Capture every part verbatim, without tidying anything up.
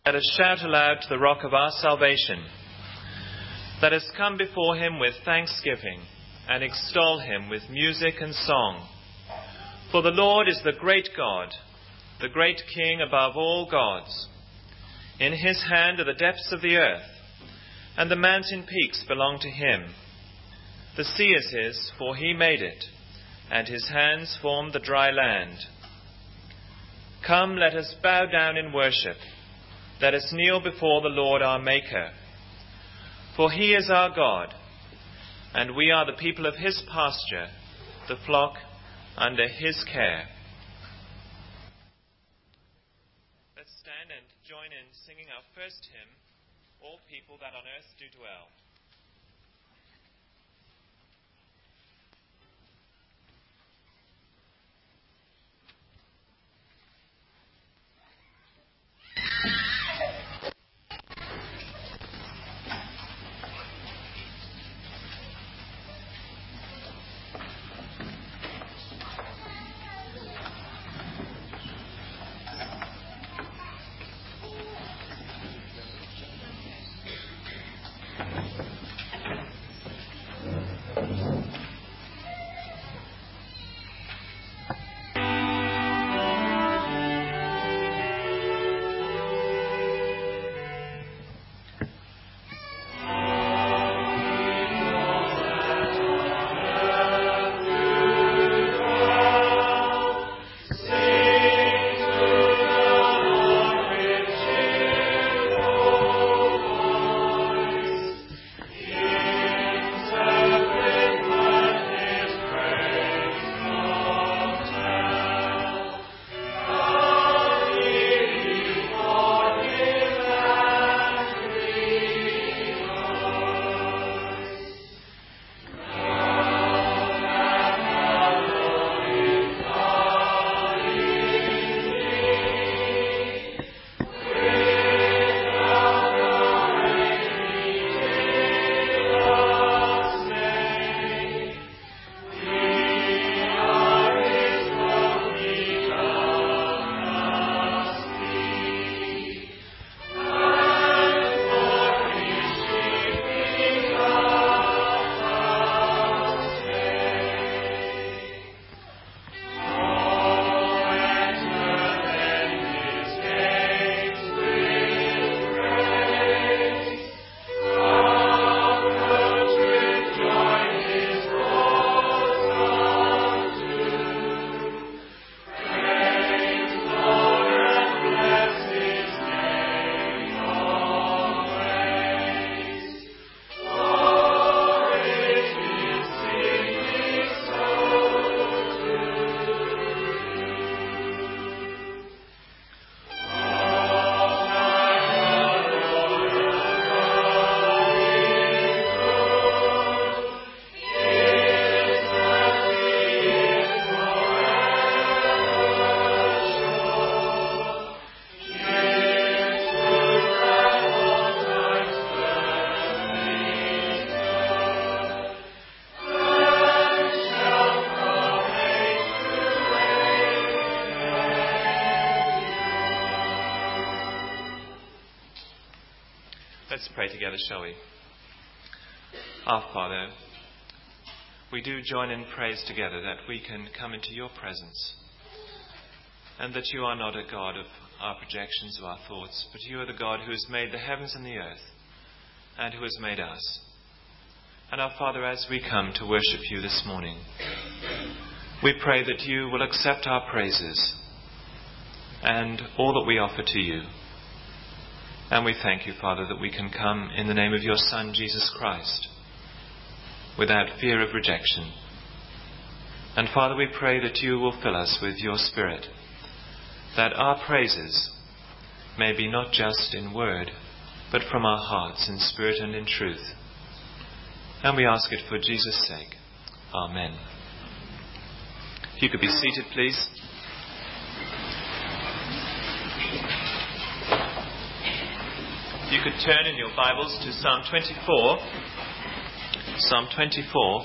Let us shout aloud to the rock of our salvation. Let us come before him with thanksgiving and extol him with music and song. For the Lord is the great God, the great King above all gods. In his hand are the depths of the earth, and the mountain peaks belong to him. The sea is his, for he made it, and his hands formed the dry land. Come, let us bow down in worship. Let us kneel before the Lord our Maker. For he is our God, and we are the people of his pasture, the flock under his care. Let's stand and join in singing our first hymn, All People That on Earth Do Dwell. Let's pray together, shall we? Our Father, we do join in praise together that we can come into your presence, and that you are not a God of our projections, of our thoughts, but you are the God who has made the heavens and the earth, and who has made us. And our Father, as we come to worship you this morning, we pray that you will accept our praises and all that we offer to you. And we thank you, Father, that we can come in the name of your Son, Jesus Christ, without fear of rejection. And Father, we pray that you will fill us with your Spirit, that our praises may be not just in word, but from our hearts in spirit and in truth. And we ask it for Jesus' sake. Amen. If you could be seated, please. You could turn in your Bibles to Psalm twenty-four. Psalm twenty-four.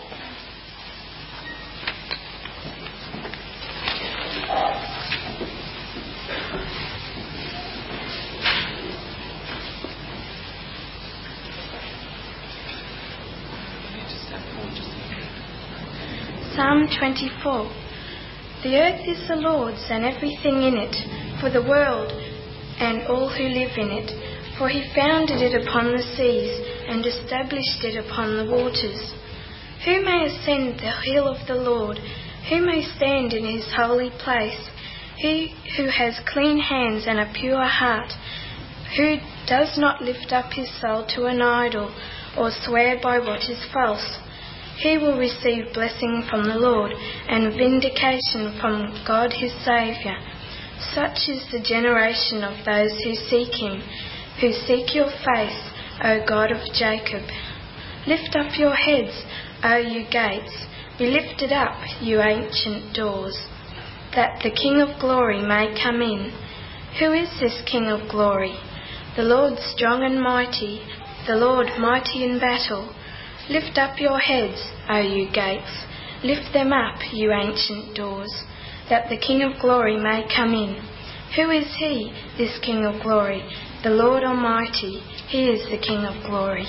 Psalm twenty-four. The earth is the Lord's and everything in it, for the world and all who live in it. For he founded it upon the seas and established it upon the waters. Who may ascend the hill of the Lord? Who may stand in his holy place? He who has clean hands and a pure heart, who does not lift up his soul to an idol or swear by what is false. He will receive blessing from the Lord and vindication from God his Saviour. Such is the generation of those who seek him, who seek your face, O God of Jacob. Lift up your heads, O you gates, be lifted up, you ancient doors, that the King of glory may come in. Who is this King of glory? The Lord strong and mighty, the Lord mighty in battle. Lift up your heads, O you gates, lift them up, you ancient doors, that the King of glory may come in. Who is he, this King of glory? The Lord Almighty, he is the King of glory.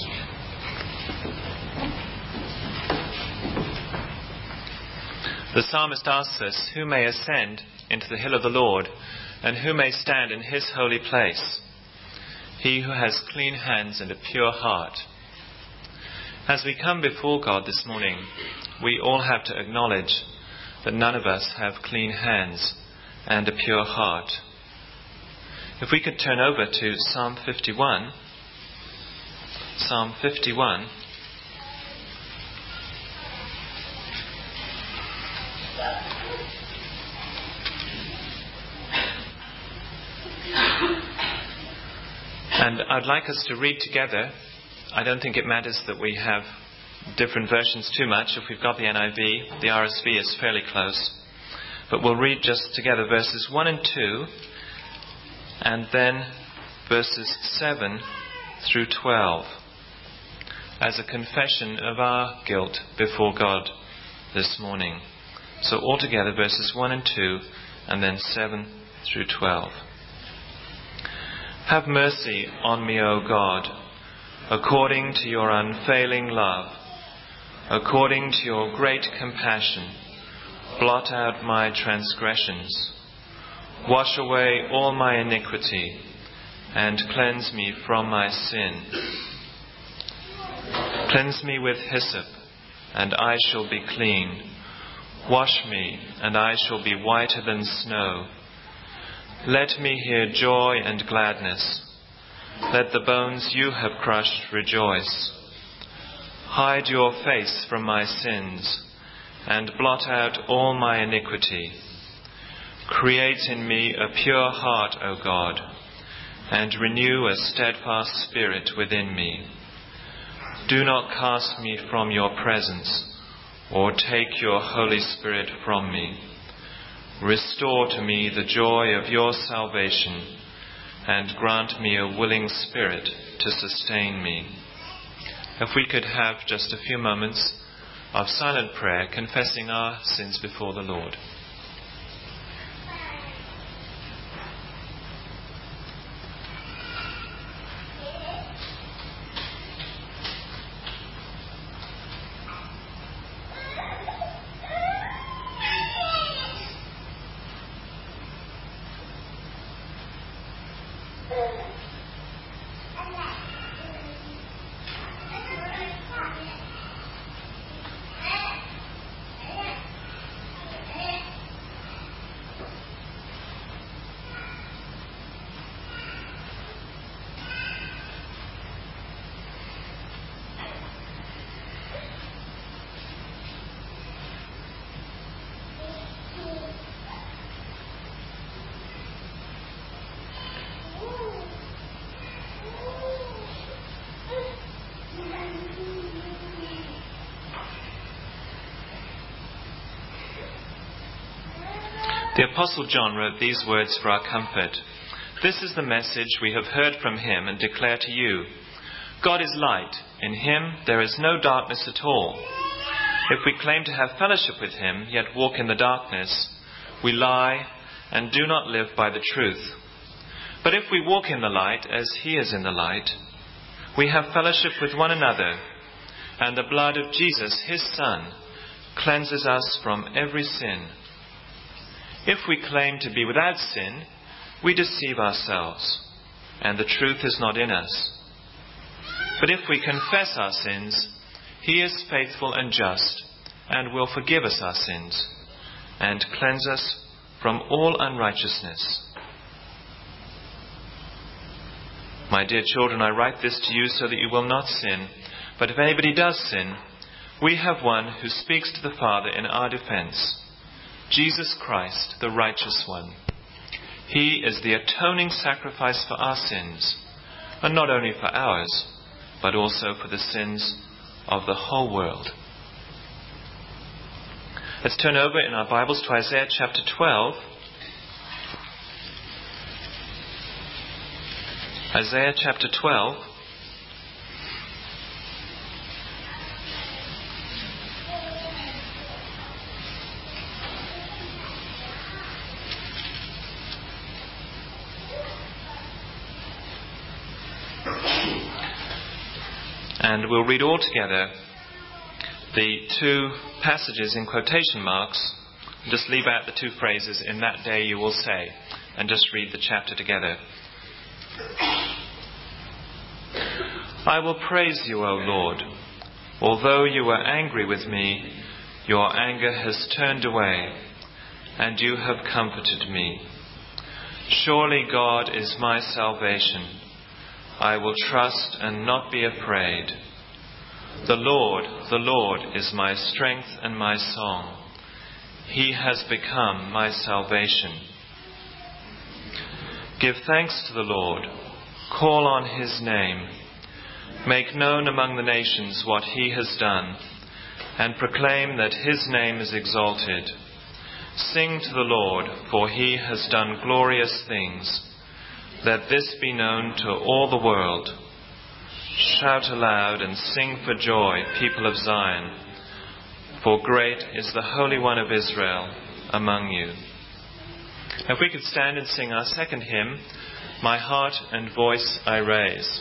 The psalmist asks us, who may ascend into the hill of the Lord, and who may stand in his holy place? He who has clean hands and a pure heart. As we come before God this morning, we all have to acknowledge that none of us have clean hands and a pure heart. If we could turn over to Psalm fifty-one. Psalm fifty-one. And I'd like us to read together. I don't think it matters that we have different versions too much. If we've got the N I V, the R S V is fairly close. But we'll read just together verses one and two, and then verses seven through twelve, as a confession of our guilt before God this morning. So altogether verses one and two, and then seven through twelve. Have mercy on me, O God, according to your unfailing love, according to your great compassion. Blot out my transgressions. Wash away all my iniquity, and cleanse me from my sin. Cleanse me with hyssop, and I shall be clean. Wash me, and I shall be whiter than snow. Let me hear joy and gladness. Let the bones you have crushed rejoice. Hide your face from my sins, and blot out all my iniquity. Create in me a pure heart, O God, and renew a steadfast spirit within me. Do not cast me from your presence, or take your Holy Spirit from me. Restore to me the joy of your salvation, and grant me a willing spirit to sustain me. If we could have just a few moments of silent prayer, confessing our sins before the Lord. The Apostle John wrote these words for our comfort. This is the message we have heard from him and declare to you. God is light. In him there is no darkness at all. If we claim to have fellowship with him, yet walk in the darkness, we lie and do not live by the truth. But if we walk in the light as he is in the light, we have fellowship with one another, and the blood of Jesus, his Son, cleanses us from every sin. If we claim to be without sin, we deceive ourselves, and the truth is not in us. But if we confess our sins, He is faithful and just, and will forgive us our sins, and cleanse us from all unrighteousness. My dear children, I write this to you so that you will not sin. But if anybody does sin, we have one who speaks to the Father in our defense, Jesus Christ, the righteous one. He is the atoning sacrifice for our sins, and not only for ours, but also for the sins of the whole world. Let's turn over in our Bibles to Isaiah chapter twelve. Isaiah chapter twelve. And we'll read all together the two passages in quotation marks. Just leave out the two phrases, "in that day you will say," and just read the chapter together. I will praise you, O Lord. Although you were angry with me, your anger has turned away, and you have comforted me. Surely God is my salvation. I will trust and not be afraid. The Lord, the Lord is my strength and my song. He has become my salvation. Give thanks to the Lord. Call on His name. Make known among the nations what He has done, and proclaim that His name is exalted. Sing to the Lord, for He has done glorious things. Let this be known to all the world. Shout aloud and sing for joy, people of Zion, for great is the Holy One of Israel among you. If we could stand and sing our second hymn, My Heart and Voice I Raise.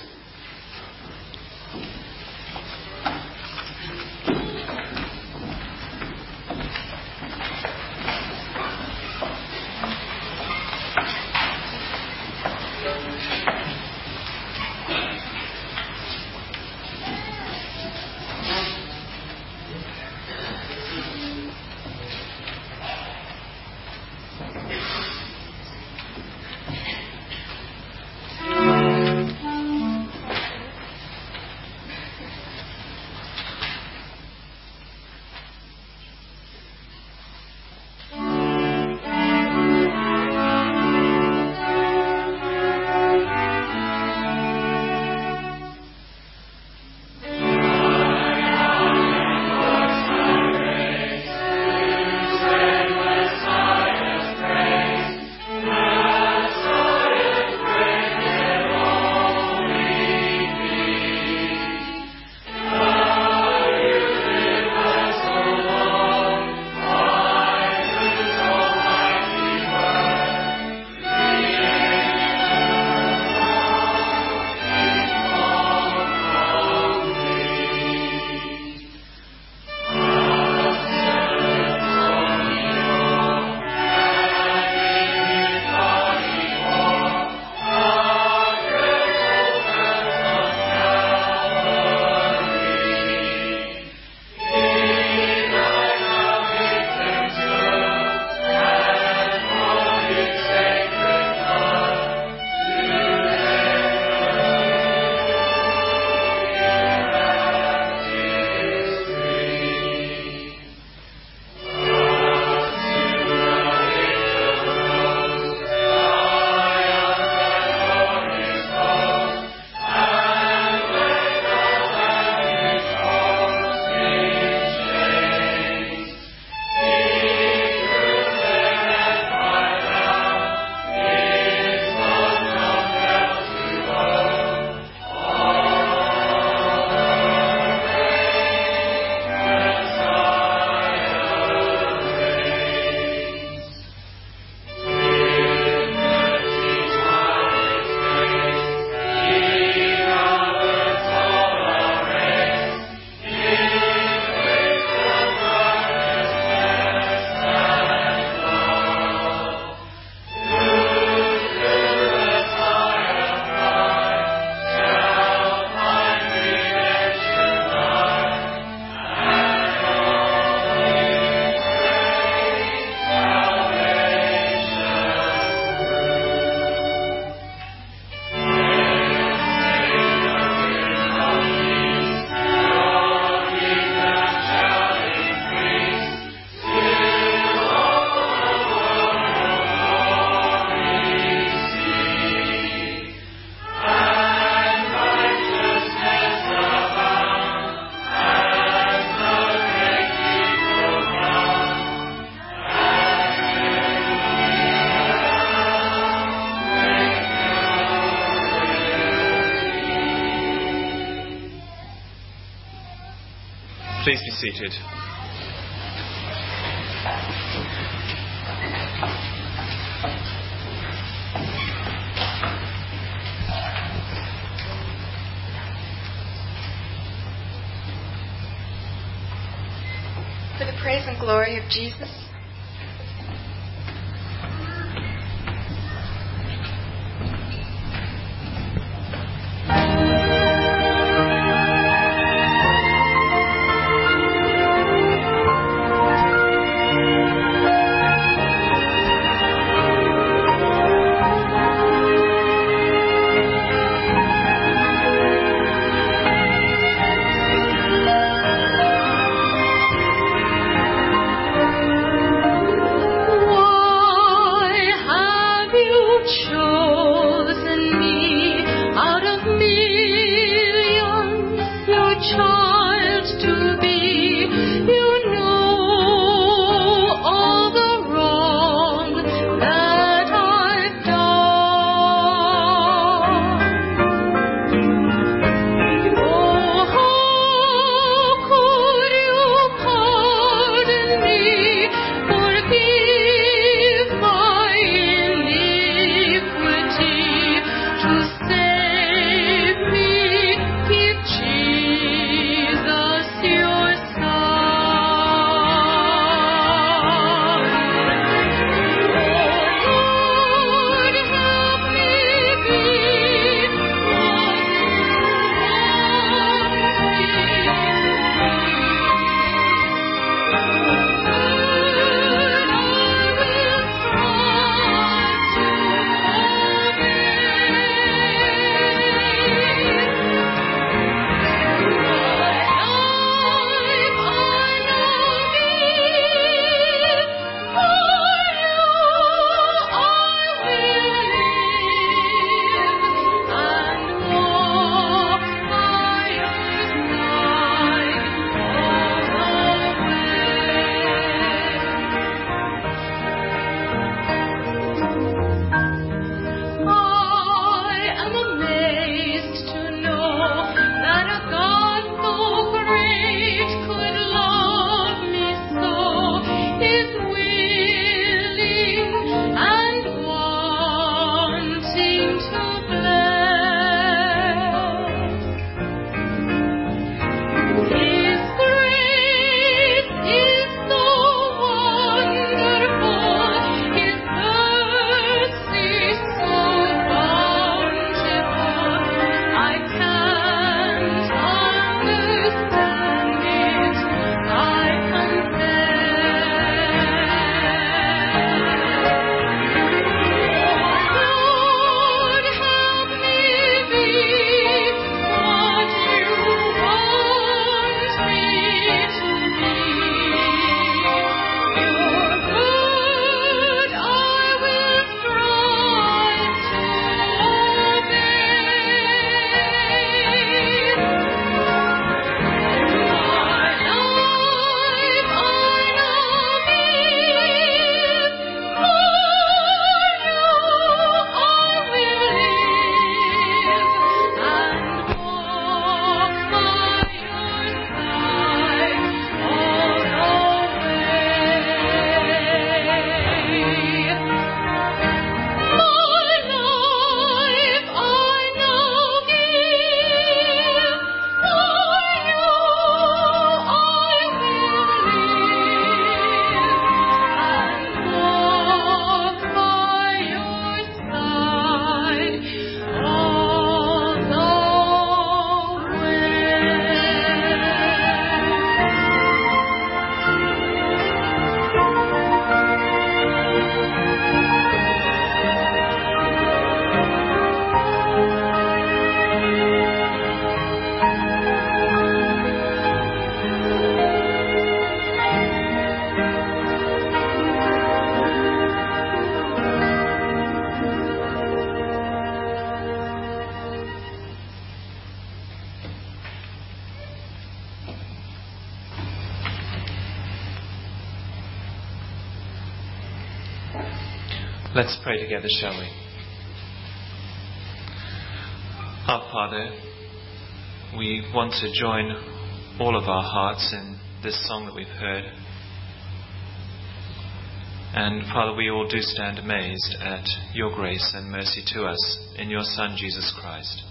Please be seated. For the praise and glory of Jesus. Let's pray together, shall we? Our Father, we want to join all of our hearts in this song that we've heard. And Father, we all do stand amazed at your grace and mercy to us in your Son, Jesus Christ.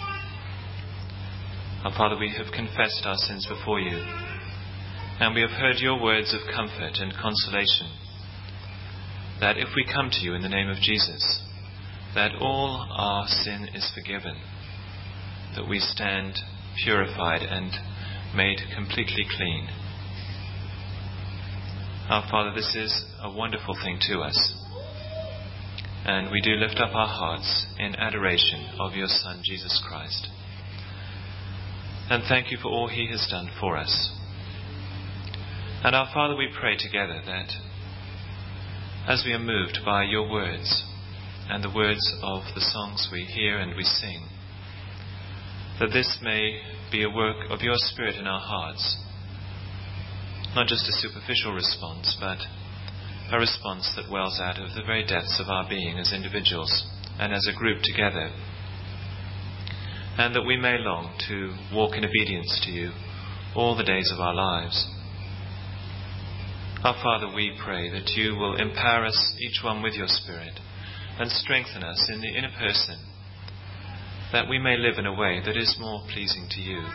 Our Father, we have confessed our sins before you, and we have heard your words of comfort and consolation, that if we come to you in the name of Jesus, that all our sin is forgiven, that we stand purified and made completely clean. Our Father, this is a wonderful thing to us, and we do lift up our hearts in adoration of your Son, Jesus Christ. And thank you for all he has done for us. And our Father, we pray together that as we are moved by your words and the words of the songs we hear and we sing, that this may be a work of your Spirit in our hearts, not just a superficial response, but a response that wells out of the very depths of our being as individuals and as a group together, and that we may long to walk in obedience to you all the days of our lives. Our Father, we pray that you will empower us, each one, with your Spirit, and strengthen us in the inner person, that we may live in a way that is more pleasing to you.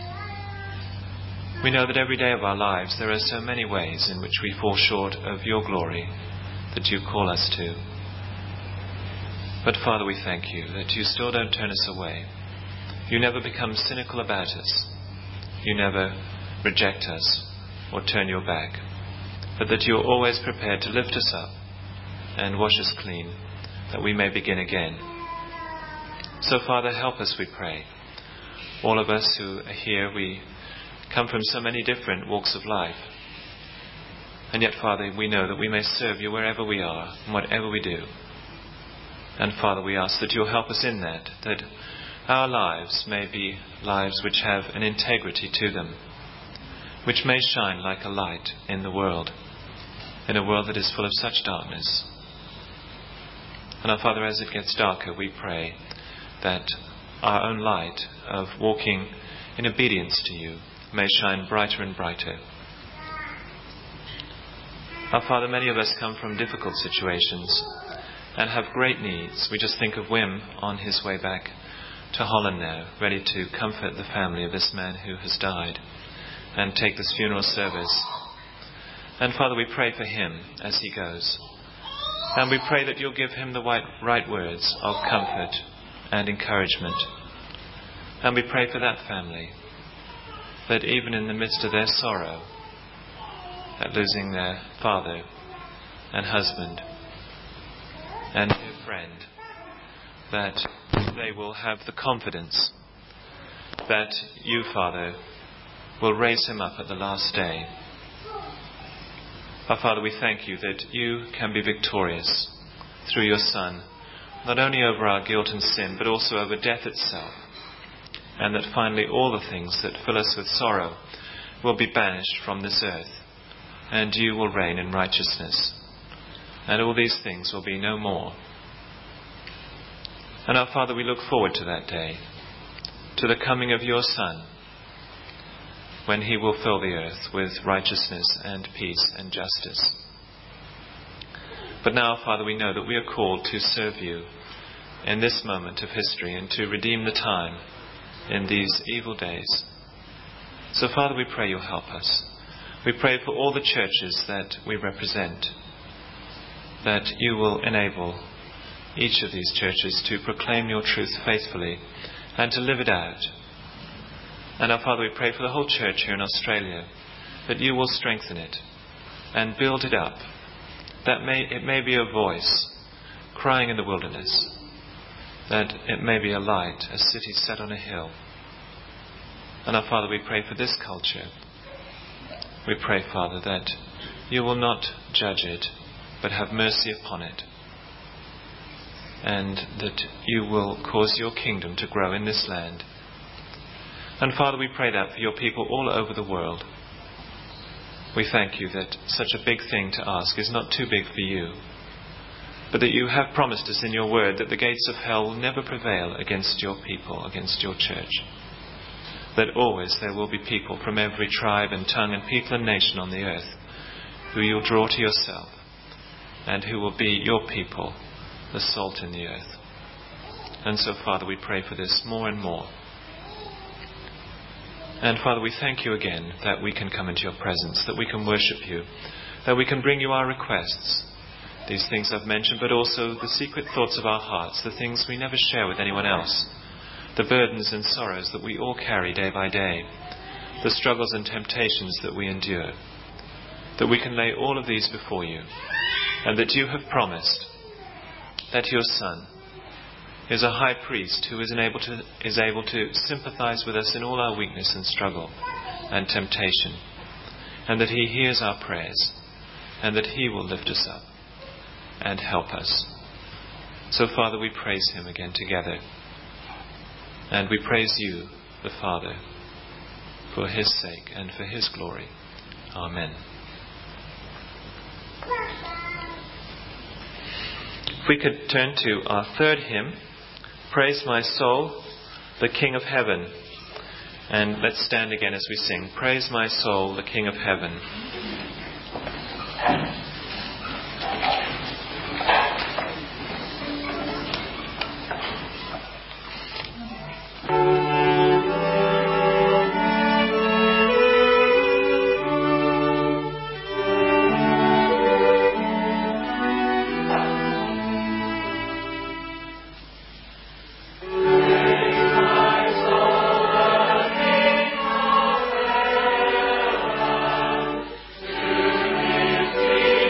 We know that every day of our lives there are so many ways in which we fall short of your glory that you call us to. But Father, we thank you that you still don't turn us away. You never become cynical about us. You never reject us or turn your back, but that you are always prepared to lift us up and wash us clean, that we may begin again. So Father, help us, we pray. All of us who are here, we come from so many different walks of life. And yet, Father, we know that we may serve you wherever we are and whatever we do. And Father, we ask that you'll help us in that, that our lives may be lives which have an integrity to them, which may shine like a light in the world, in a world that is full of such darkness. And our Father, as it gets darker, we pray that our own light of walking in obedience to you may shine brighter and brighter. Our Father, many of us come from difficult situations and have great needs. We just think of Wim on his way back to Holland now, ready to comfort the family of this man who has died and take this funeral service. And Father, we pray for him as he goes. And we pray that you'll give him the right, right words of comfort and encouragement. And we pray for that family, that even in the midst of their sorrow at losing their father and husband and their friend, that they will have the confidence that you, Father, will raise him up at the last day. Our Father, we thank you that you can be victorious through your Son, not only over our guilt and sin, but also over death itself, and that finally all the things that fill us with sorrow will be banished from this earth, and you will reign in righteousness, and all these things will be no more. And our Father, we look forward to that day, to the coming of your Son, when he will fill the earth with righteousness and peace and justice. But now, Father, we know that we are called to serve you in this moment of history and to redeem the time in these evil days. So, Father, we pray you'll help us. We pray for all the churches that we represent, that you will enable each of these churches to proclaim your truth faithfully and to live it out. And our Father, we pray for the whole church here in Australia, that you will strengthen it and build it up, that may, it may be a voice crying in the wilderness, that it may be a light, a city set on a hill. And our Father, we pray for this culture. We pray, Father, that you will not judge it, but have mercy upon it, and that you will cause your kingdom to grow in this land. And Father, we pray that for your people all over the world. We thank you that such a big thing to ask is not too big for you, but that you have promised us in your word that the gates of hell will never prevail against your people, against your church. that always there will be people from every tribe and tongue and people and nation on the earth who you'll draw to yourself and who will be your people, the salt in the earth. And so, Father, we pray for this more and more. And Father, we thank you again that we can come into your presence, that we can worship you, that we can bring you our requests, these things I've mentioned, but also the secret thoughts of our hearts, the things we never share with anyone else, the burdens and sorrows that we all carry day by day, the struggles and temptations that we endure, that we can lay all of these before you, and that you have promised that your Son is a high priest who is able to, is able to sympathize with us in all our weakness and struggle and temptation, and that he hears our prayers, and that he will lift us up and help us. So, Father, we praise him again together, and we praise you, the Father, for his sake and for his glory. Amen. If we could turn to our third hymn, Praise My Soul, the King of Heaven. And let's stand again as we sing, Praise my soul, the King of Heaven. Praise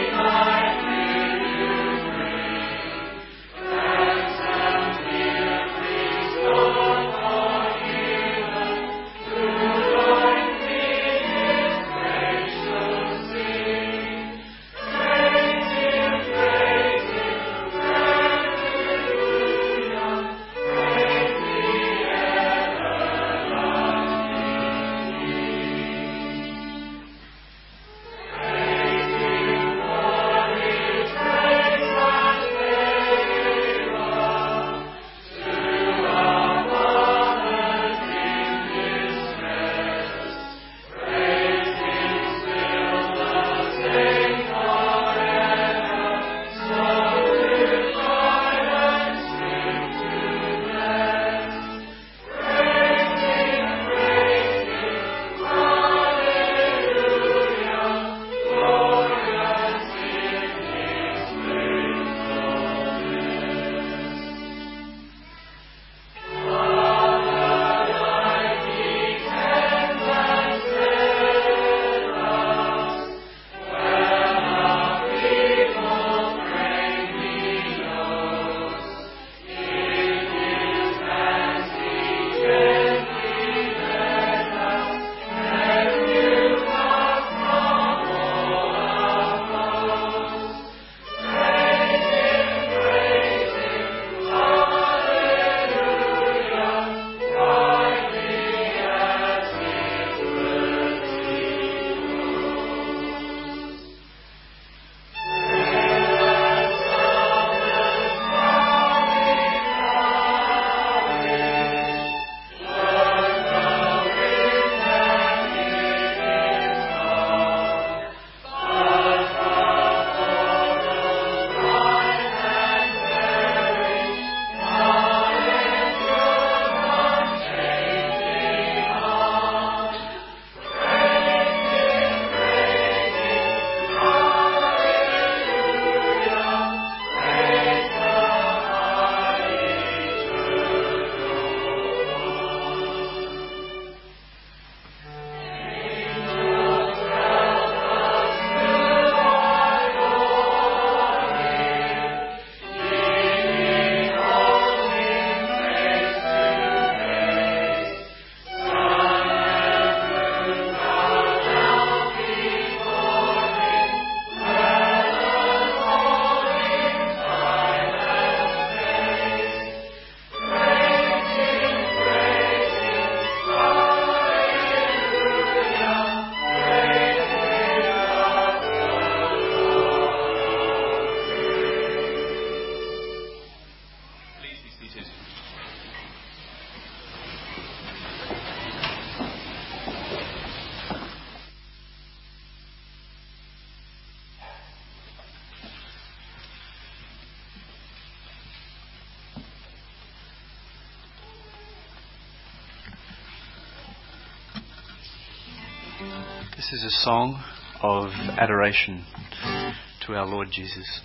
This is a song of adoration to our Lord Jesus.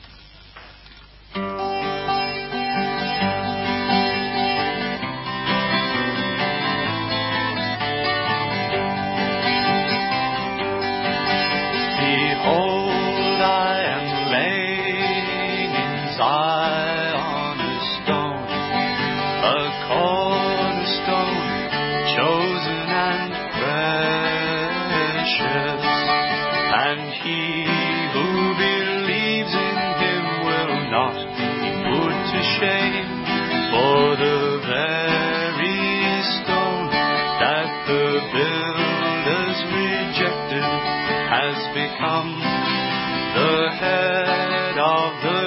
Behold, I am laying in Zion a stone, a cornerstone, chosen and precious, and he who believes in him will not be put to shame. For the very stone that the builders rejected has become the head of the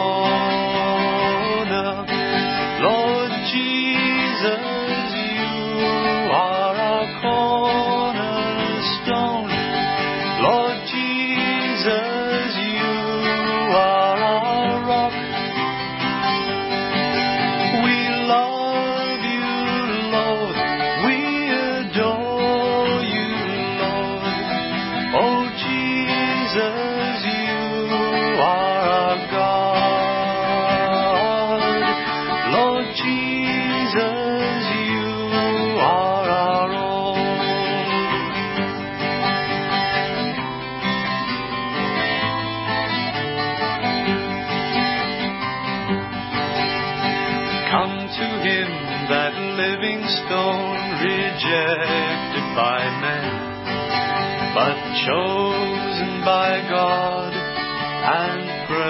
corner. Lord Jesus, you are our cornerstone. Lord Jesus, you are our rock. We love you, Lord. We adore you, Lord. Oh, Jesus, you are our God. Lord Jesus, you are our own. Come to him, that living stone, rejected by men, but chosen by God and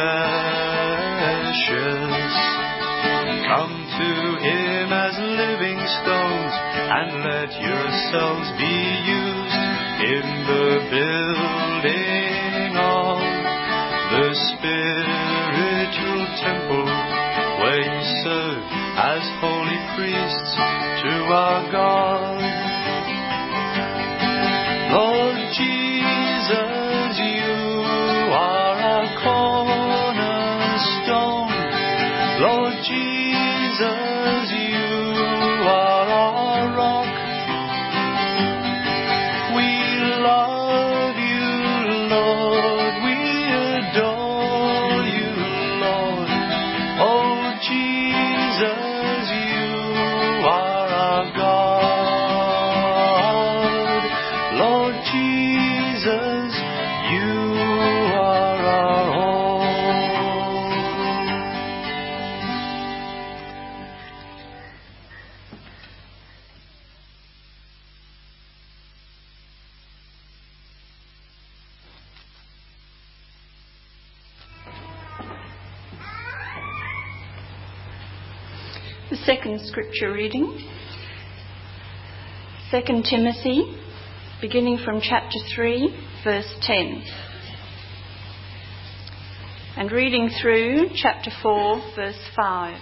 precious. Come to him as living stones, and let yourselves be used in the building of the spiritual temple, where you serve as holy priests to our God. Lord Jesus, you are our cornerstone. Lord Jesus, you are our rock. We love you, Lord. We adore you, Lord. Oh, Jesus, you are our God. Lord Jesus, you are our own. The second scripture reading, Second Timothy, beginning from chapter three, verse ten, and reading through chapter four, verse five.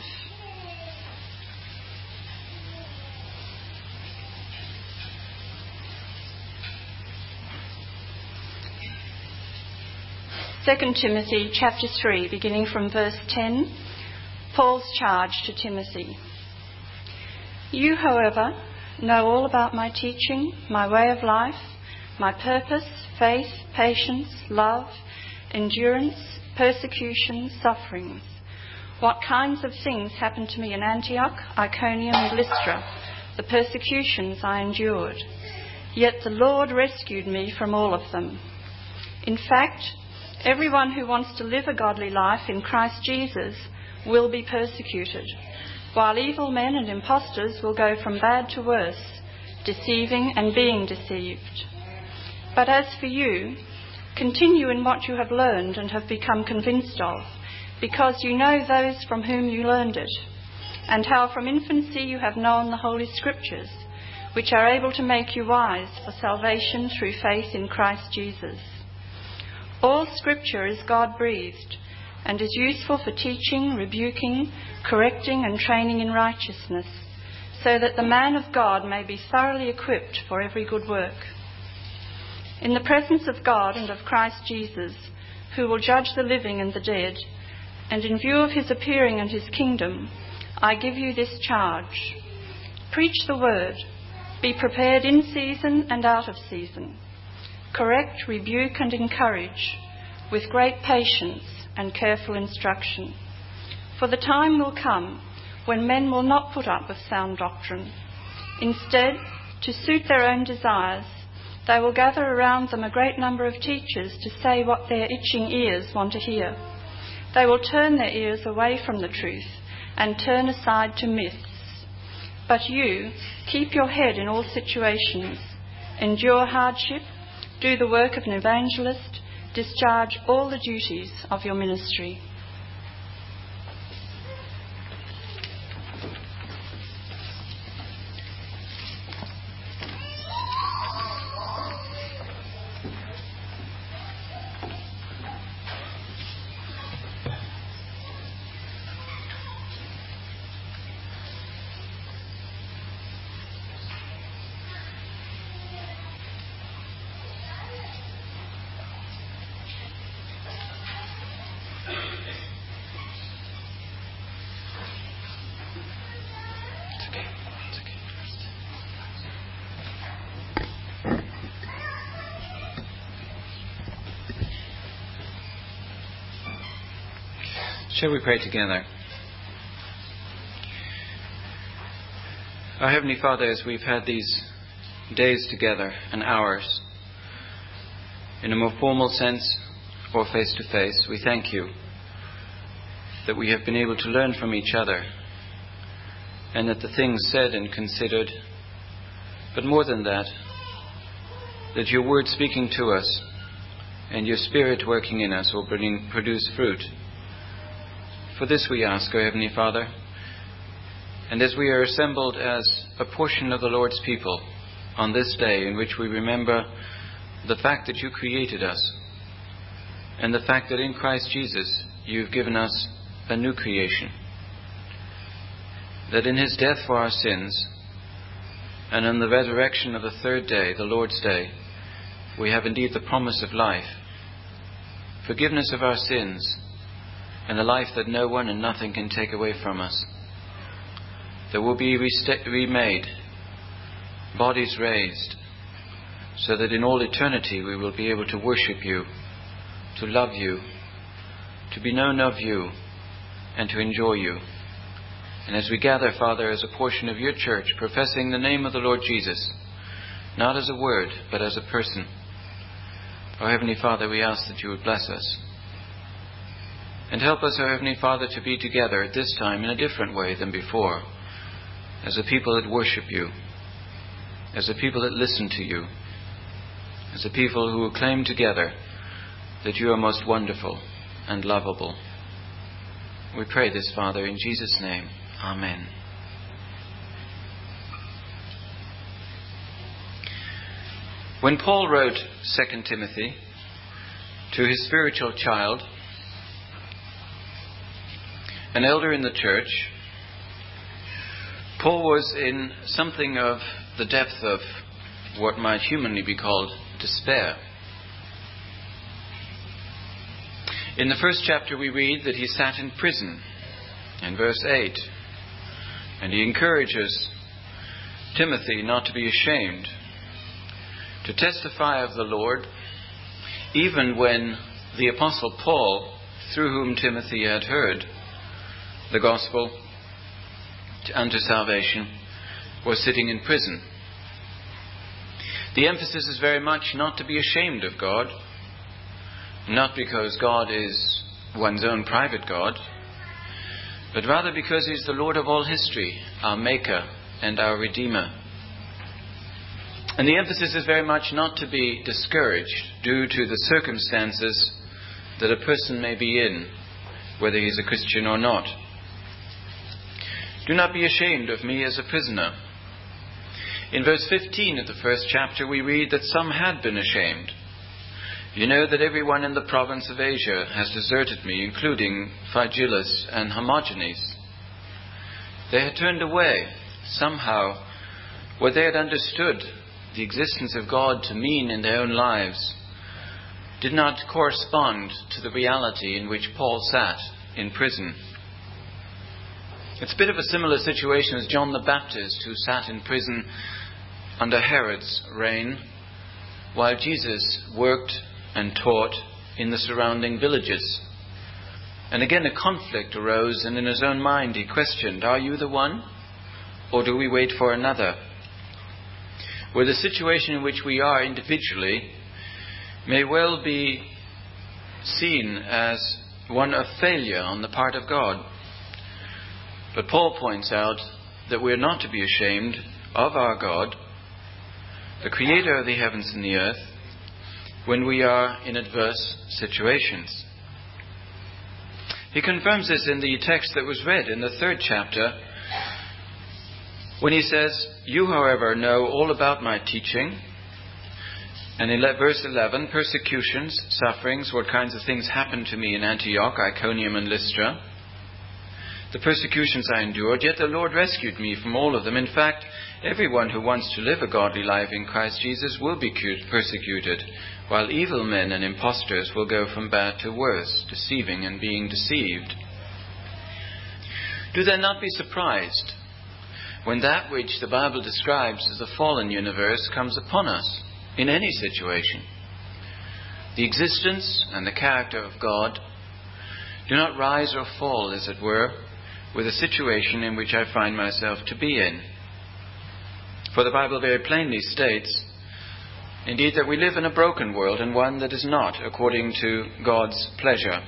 Second Timothy chapter three, beginning from verse ten, Paul's charge to Timothy. You, however, know all about my teaching, my way of life, my purpose, faith, patience, love, endurance, persecution, sufferings, what kinds of things happened to me in Antioch, Iconium and Lystra, the persecutions I endured. Yet the Lord rescued me from all of them. In fact, everyone who wants to live a godly life in Christ Jesus will be persecuted, while evil men and impostors will go from bad to worse, deceiving and being deceived. But as for you, continue in what you have learned and have become convinced of, because you know those from whom you learned it, and how from infancy you have known the Holy Scriptures, which are able to make you wise for salvation through faith in Christ Jesus. All Scripture is God-breathed and is useful for teaching, rebuking, correcting and training in righteousness, so that the man of God may be thoroughly equipped for every good work. In the presence of God and of Christ Jesus, who will judge the living and the dead, and in view of his appearing and his kingdom, I give you this charge. Preach the word. Be prepared in season and out of season. correct, rebuke and encourage with great patience and careful instruction. For the time will come when men will not put up with sound doctrine. Instead, to suit their own desires, they will gather around them a great number of teachers to say what their itching ears want to hear. They will turn their ears away from the truth and turn aside to myths. But you, keep your head in all situations, endure hardship, do the work of an evangelist, discharge all the duties of your ministry. Shall we pray together? Our Heavenly Father, as we've had these days together and hours, in a more formal sense or face to face, we thank you that we have been able to learn from each other, and that the things said and considered, but more than that, that your word speaking to us and your Spirit working in us will bring, produce fruit. For this we ask, O Heavenly Father, and as we are assembled as a portion of the Lord's people on this day in which we remember the fact that you created us and the fact that in Christ Jesus you've given us a new creation, that in his death for our sins and in the resurrection of the third day, the Lord's day, we have indeed the promise of life, forgiveness of our sins, and a life that no one and nothing can take away from us. That will be resta- remade, bodies raised, so that in all eternity we will be able to worship you, to love you, to be known of you, and to enjoy you. And as we gather, Father, as a portion of your church, professing the name of the Lord Jesus, not as a word, but as a person, O Heavenly Father, we ask that you would bless us. And help us, O Heavenly Father, to be together at this time in a different way than before, as a people that worship you, as a people that listen to you, as a people who acclaim together that you are most wonderful and lovable. We pray this, Father, in Jesus' name. Amen. When Paul wrote Second Timothy to his spiritual child, an elder in the church, Paul was in something of the depth of what might humanly be called despair. In the first chapter we read that he sat in prison, in verse eight, and he encourages Timothy not to be ashamed, to testify of the Lord, even when the Apostle Paul, through whom Timothy had heard the gospel unto salvation, was sitting in prison. The emphasis is very much not to be ashamed of God, not because God is one's own private God, but rather because he's the Lord of all history, our Maker and our Redeemer. And the emphasis is very much not to be discouraged due to the circumstances that a person may be in, whether he's a Christian or not. Do not be ashamed of me as a prisoner. In verse fifteen of the first chapter we read that some had been ashamed. You know that everyone in the province of Asia has deserted me, including Phygelus and Hermogenes. They had turned away. Somehow, what they had understood the existence of God to mean in their own lives did not correspond to the reality in which Paul sat in prison. It's a bit of a similar situation as John the Baptist, who sat in prison under Herod's reign, while Jesus worked and taught in the surrounding villages. And again a conflict arose, and in his own mind he questioned, "Are you the one? Or do we wait for another?" Where the situation in which we are individually may well be seen as one of failure on the part of God. But Paul points out that we are not to be ashamed of our God, the creator of the heavens and the earth, when we are in adverse situations. He confirms this in the text that was read in the third chapter, when he says, "You, however, know all about my teaching." And in verse eleven, persecutions, sufferings, what kinds of things happened to me in Antioch, Iconium and Lystra. The persecutions I endured, yet the Lord rescued me from all of them. In fact, everyone who wants to live a godly life in Christ Jesus will be persecuted, while evil men and impostors will go from bad to worse, deceiving and being deceived. Do then not be surprised when that which the Bible describes as a fallen universe comes upon us in any situation. The existence and the character of God do not rise or fall, as it were, with the situation in which I find myself to be in. For the Bible very plainly states, indeed, that we live in a broken world, and one that is not according to God's pleasure.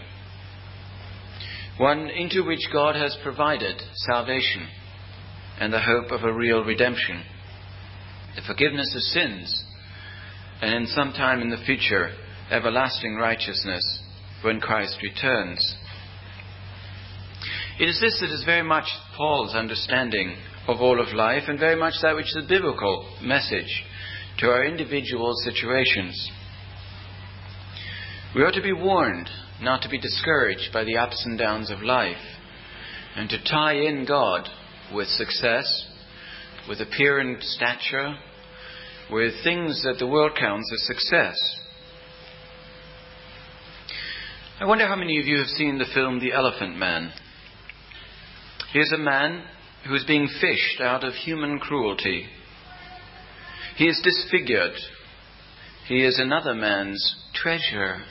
One into which God has provided salvation and the hope of a real redemption, the forgiveness of sins, and in some time in the future, everlasting righteousness when Christ returns. It is this that is very much Paul's understanding of all of life, and very much that which is the biblical message to our individual situations. We are to be warned not to be discouraged by the ups and downs of life, and to tie in God with success, with appearance, stature, with things that the world counts as success. I wonder how many of you have seen the film The Elephant Man. Here's a man who is being fished out of human cruelty. He is disfigured. He is another man's treasure.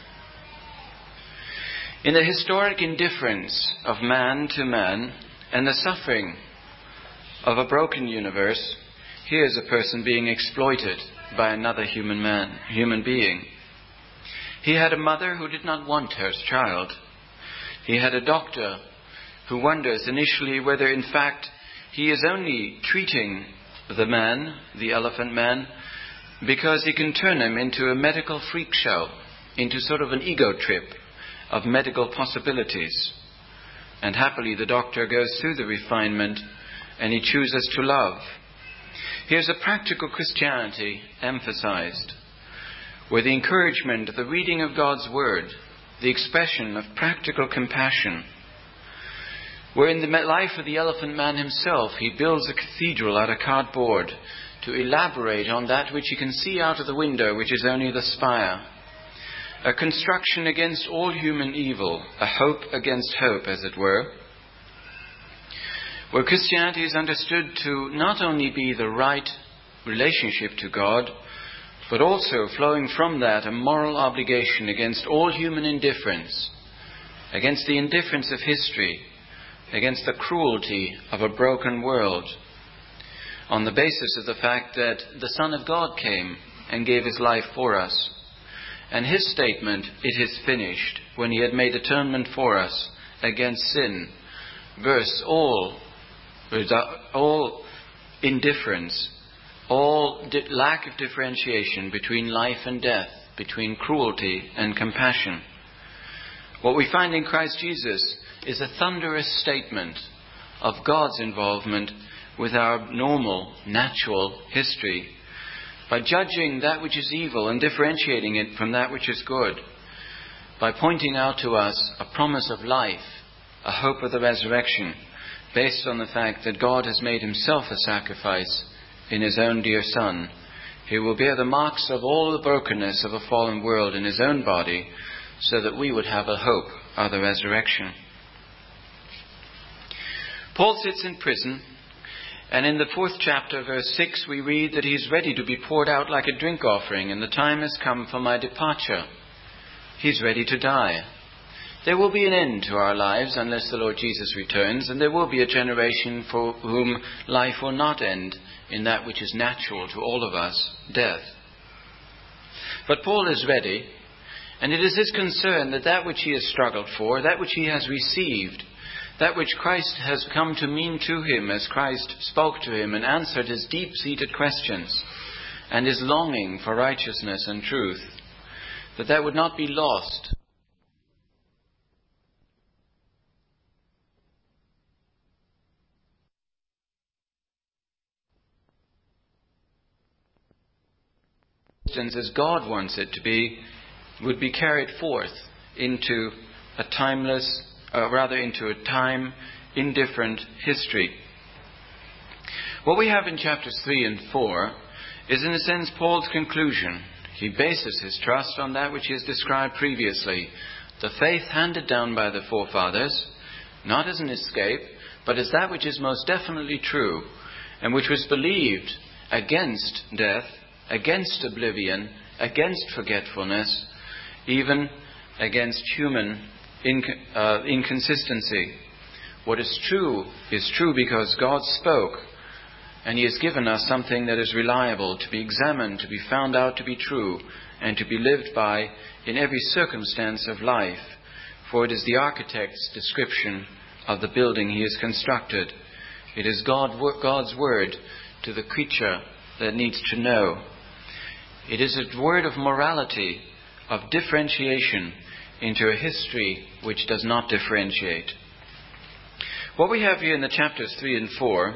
In the historic indifference of man to man and the suffering of a broken universe, here is a person being exploited by another human man, human being. He had a mother who did not want her child. He had a doctor who wonders initially whether in fact he is only treating the man, the elephant man, because he can turn him into a medical freak show, into sort of an ego trip of medical possibilities. And happily the doctor goes through the refinement and he chooses to love. Here's a practical Christianity emphasized, where the encouragement of the reading of God's Word, the expression of practical compassion, where in the life of the elephant man himself, he builds a cathedral out of cardboard to elaborate on that which he can see out of the window, which is only the spire. A construction against all human evil, a hope against hope, as it were, where Christianity is understood to not only be the right relationship to God, but also flowing from that a moral obligation against all human indifference, against the indifference of history, against the cruelty of a broken world, on the basis of the fact that the Son of God came and gave his life for us. And his statement, "It is finished," when he had made atonement for us against sin, verse all, all indifference, all di- lack of differentiation between life and death, between cruelty and compassion. What we find in Christ Jesus is a thunderous statement of God's involvement with our normal, natural history, by judging that which is evil and differentiating it from that which is good, by pointing out to us a promise of life, a hope of the resurrection, based on the fact that God has made himself a sacrifice in his own dear Son, who will bear the marks of all the brokenness of a fallen world in his own body, so that we would have a hope of the resurrection. Paul sits in prison, And in the fourth chapter, verse six, we read that he is ready to be poured out like a drink offering, and the time has come for my departure. He's ready to die. There will be an end to our lives unless the Lord Jesus returns, and there will be a generation for whom life will not end in that which is natural to all of us, death. But Paul is ready, and it is his concern that that which he has struggled for, that which he has received, that which Christ has come to mean to him as Christ spoke to him and answered his deep-seated questions and his longing for righteousness and truth, that that would not be lost. As God wants it to be, would be carried forth into a timeless, uh, rather into a time indifferent history. What we have in chapters three and four is in a sense Paul's conclusion. He bases his trust on that which he has described previously, the faith handed down by the forefathers, not as an escape, but as that which is most definitely true, and which was believed against death, against oblivion, against forgetfulness, even against human inc- uh, inconsistency. What is true is true because God spoke, and He has given us something that is reliable, to be examined, to be found out to be true, and to be lived by in every circumstance of life. For it is the architect's description of the building he has constructed. It is God, God's word to the creature that needs to know. It is a word of morality, of differentiation into a history which does not differentiate. What we have here in the chapters three and four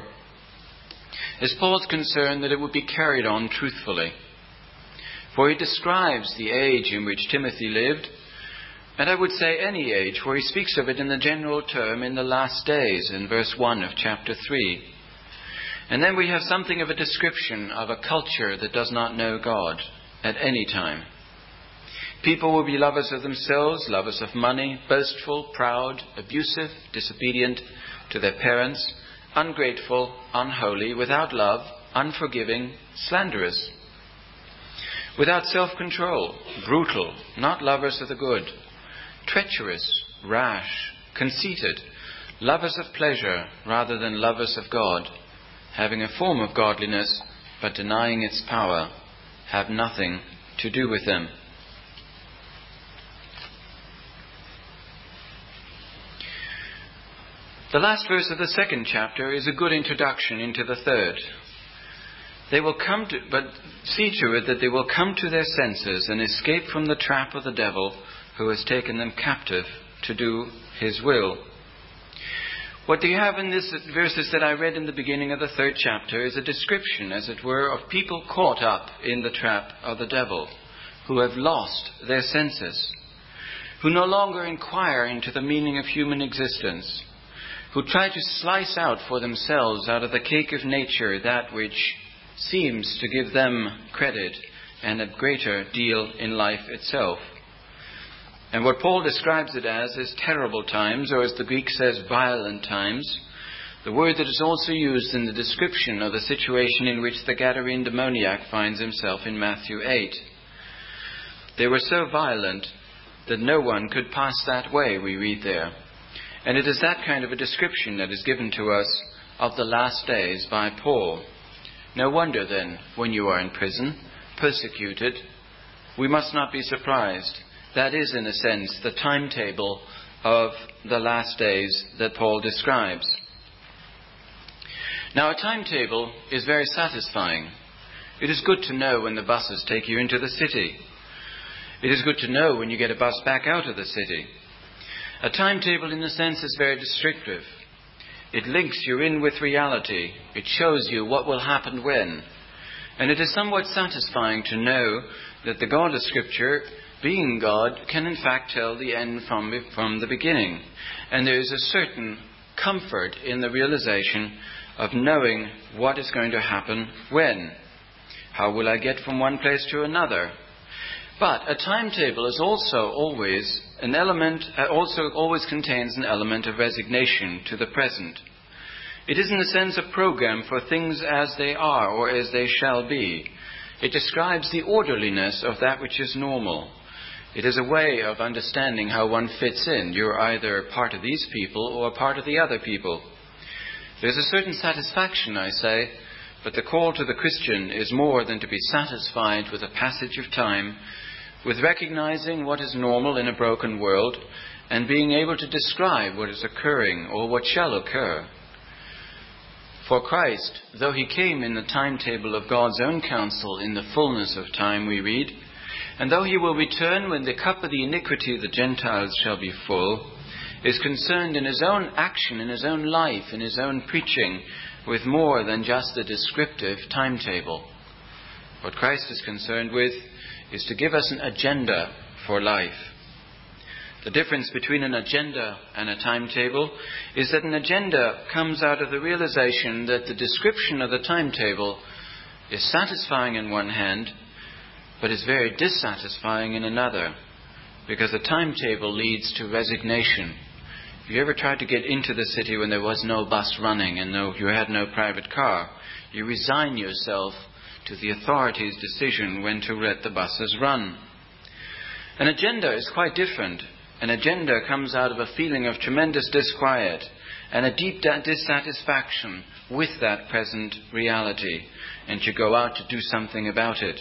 is Paul's concern that it would be carried on truthfully. For he describes the age in which Timothy lived, and I would say any age, for he speaks of it in the general term in the last days, in verse one of chapter three. And then we have something of a description of a culture that does not know God at any time. People will be lovers of themselves, lovers of money, boastful, proud, abusive, disobedient to their parents, ungrateful, unholy, without love, unforgiving, slanderous, without self-control, brutal, not lovers of the good, treacherous, rash, conceited, lovers of pleasure rather than lovers of God, having a form of godliness, but denying its power, have nothing to do with them. The last verse of the second chapter is a good introduction into the third. They will come to, but see to it that they will come to their senses and escape from the trap of the devil who has taken them captive to do his will. What you have in these verses that I read in the beginning of the third chapter is a description, as it were, of people caught up in the trap of the devil, who have lost their senses, who no longer inquire into the meaning of human existence, who try to slice out for themselves out of the cake of nature that which seems to give them credit and a greater deal in life itself. And what Paul describes it as is terrible times, or as the Greek says, violent times, the word that is also used in the description of the situation in which the Gadarene demoniac finds himself in Matthew eight. They were so violent that no one could pass that way, we read there. And it is that kind of a description that is given to us of the last days by Paul. No wonder then, when you are in prison, persecuted, we must not be surprised. That is, in a sense, the timetable of the last days that Paul describes. Now, a timetable is very satisfying. It is good to know when the buses take you into the city. It is good to know when you get a bus back out of the city. A timetable, in a sense, is very descriptive. It links you in with reality. It shows you what will happen when. And it is somewhat satisfying to know that the God of Scripture, being God, can in fact tell the end from, from the beginning. And there is a certain comfort in the realization of knowing what is going to happen when. How will I get from one place to another? But a timetable is also always an element, also always contains an element of resignation to the present. It is in a sense a program for things as they are or as they shall be. It describes the orderliness of that which is normal. It is a way of understanding how one fits in. You're either part of these people or part of the other people. There's a certain satisfaction, I say, but the call to the Christian is more than to be satisfied with a passage of time, with recognizing what is normal in a broken world and being able to describe what is occurring or what shall occur. For Christ, though he came in the timetable of God's own counsel in the fullness of time, we read, and though he will return when the cup of the iniquity of the Gentiles shall be full, is concerned in his own action, in his own life, in his own preaching, with more than just a descriptive timetable. What Christ is concerned with is to give us an agenda for life. The difference between an agenda and a timetable is that an agenda comes out of the realization that the description of the timetable is satisfying in one hand, but is very dissatisfying in another, because the timetable leads to resignation. If you ever tried to get into the city when there was no bus running and no, you had no private car, you resign yourself to the authorities' decision when to let the buses run. An agenda is quite different. An agenda comes out of a feeling of tremendous disquiet and a deep dissatisfaction with that present reality, and to go out to do something about it.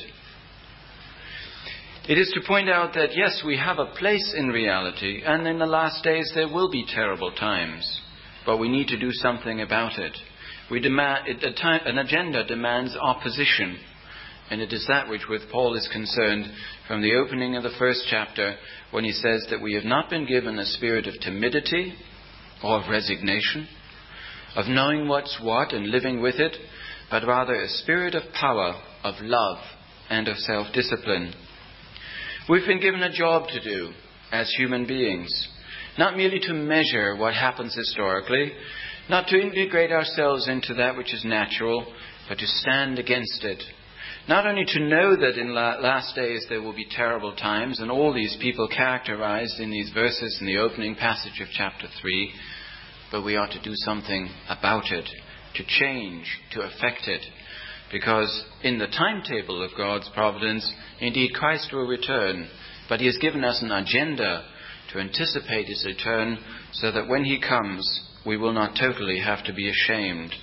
It is to point out that, yes, we have a place in reality, and in the last days there will be terrible times, but we need to do something about it. We demand, it, a time, an agenda demands opposition, and it is that which with Paul is concerned from the opening of the first chapter, when he says that we have not been given a spirit of timidity or of resignation, of knowing what's what and living with it, but rather a spirit of power, of love, and of self-discipline. We've been given a job to do as human beings, not merely to measure what happens historically, not to integrate ourselves into that which is natural, but to stand against it. Not only to know that in la- last days there will be terrible times, and all these people characterized in these verses in the opening passage of chapter three, but we ought to do something about it, to change, to affect it. Because in the timetable of God's providence, indeed Christ will return, but he has given us an agenda to anticipate his return, so that when he comes, we will not totally have to be ashamed.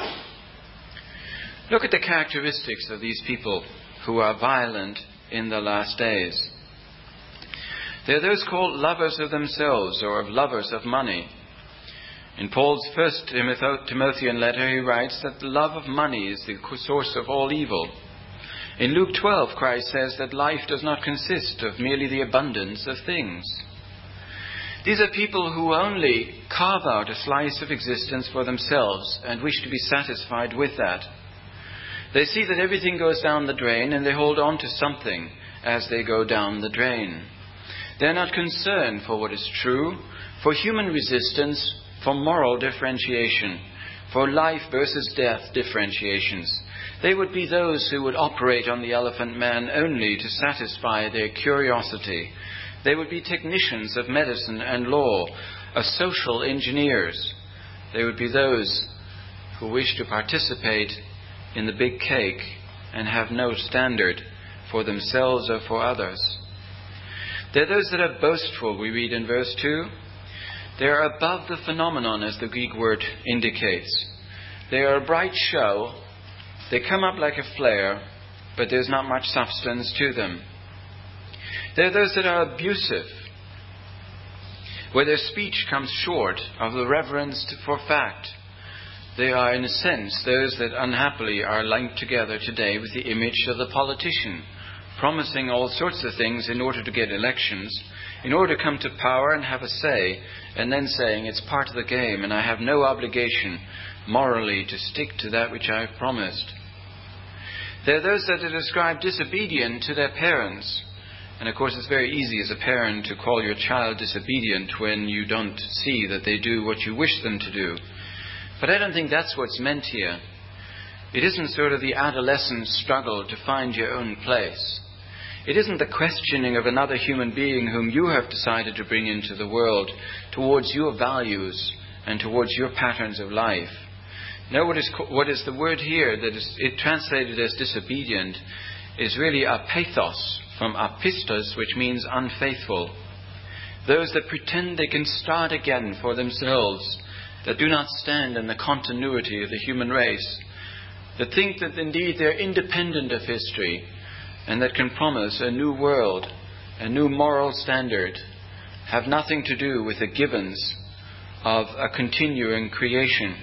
Look at the characteristics of these people who are violent in the last days. They are those called lovers of themselves, or of lovers of money. In Paul's first Timothean letter, he writes that the love of money is the source of all evil. In Luke twelve, Christ says that life does not consist of merely the abundance of things. These are people who only carve out a slice of existence for themselves and wish to be satisfied with that. They see that everything goes down the drain, and they hold on to something as they go down the drain. They're not concerned for what is true, for human resistance, for moral differentiation, for life versus death differentiations. They would be those who would operate on the elephant man only to satisfy their curiosity. They would be technicians of medicine and law, of social engineers. They would be those who wish to participate in the big cake and have no standard for themselves or for others. They're those that are boastful, we read in verse two. They are above the phenomenon, as the Greek word indicates. They are a bright show. They come up like a flare, but there's not much substance to them. They're those that are abusive, where their speech comes short of the reverence for fact. They are, in a sense, those that unhappily are linked together today with the image of the politician, promising all sorts of things in order to get elections, in order to come to power and have a say, and then saying it's part of the game and I have no obligation morally to stick to that which I have promised. There are those that are described disobedient to their parents. And of course it's very easy as a parent to call your child disobedient when you don't see that they do what you wish them to do. But I don't think that's what's meant here. It isn't sort of the adolescent struggle to find your own place. It isn't the questioning of another human being whom you have decided to bring into the world towards your values and towards your patterns of life. No, what is, what is the word here that is it translated as disobedient is really apathos, from apistos, which means unfaithful. Those that pretend they can start again for themselves, that do not stand in the continuity of the human race, that think that indeed they're independent of history and that can promise a new world, a new moral standard, have nothing to do with the givens of a continuing creation.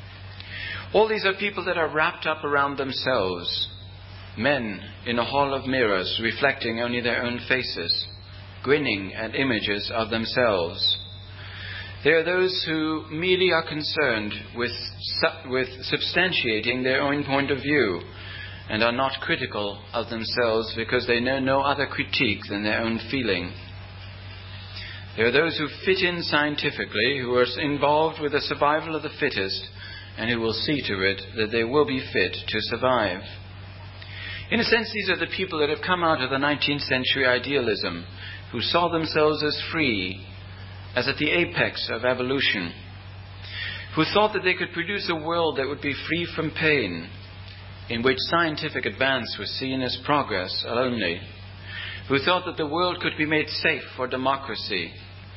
All these are people that are wrapped up around themselves, men in a hall of mirrors reflecting only their own faces, grinning at images of themselves. They are those who merely are concerned with, with substantiating their own point of view and are not critical of themselves because they know no other critique than their own feeling. There are those who fit in scientifically, who are involved with the survival of the fittest, and who will see to it that they will be fit to survive. In a sense, these are the people that have come out of the nineteenth century idealism, who saw themselves as free, as at the apex of evolution, who thought that they could produce a world that would be free from pain, in which scientific advance was seen as progress only, who thought that the world could be made safe for democracy,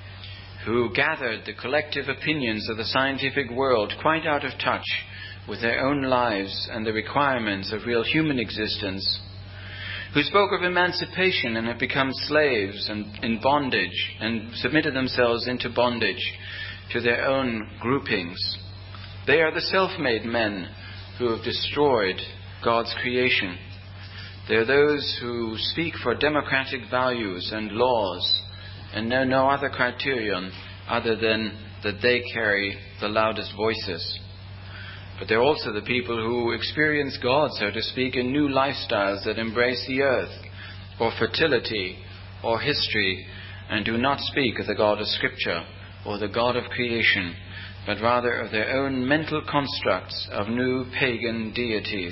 who gathered the collective opinions of the scientific world quite out of touch with their own lives and the requirements of real human existence, who spoke of emancipation and have become slaves and in bondage and submitted themselves into bondage to their own groupings. They are the self-made men who have destroyed God's creation. They are those who speak for democratic values and laws and know no other criterion other than that they carry the loudest voices. But they're also the people who experience God, so to speak, in new lifestyles that embrace the earth, or fertility, or history, and do not speak of the God of Scripture, or the God of creation, but rather of their own mental constructs of new pagan deities.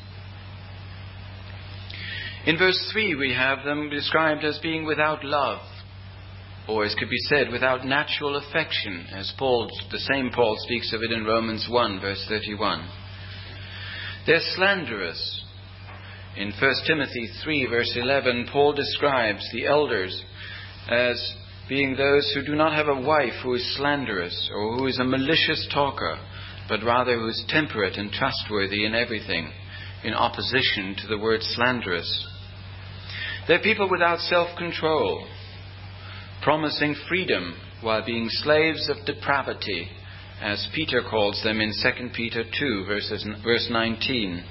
In verse three we have them described as being without love, or as could be said, without natural affection, as Paul, the same Paul speaks of it in Romans one, verse thirty-one. They're slanderous. In First Timothy three, verse eleven, Paul describes the elders as being those who do not have a wife who is slanderous or who is a malicious talker, but rather who is temperate and trustworthy in everything, in opposition to the word slanderous. They're people without self-control, promising freedom while being slaves of depravity, as Peter calls them in Second Peter two, verses, verse nineteen.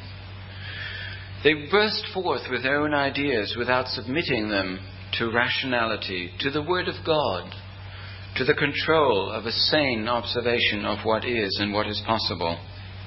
They burst forth with their own ideas without submitting them to rationality, to the Word of God, to the control of a sane observation of what is and what is possible.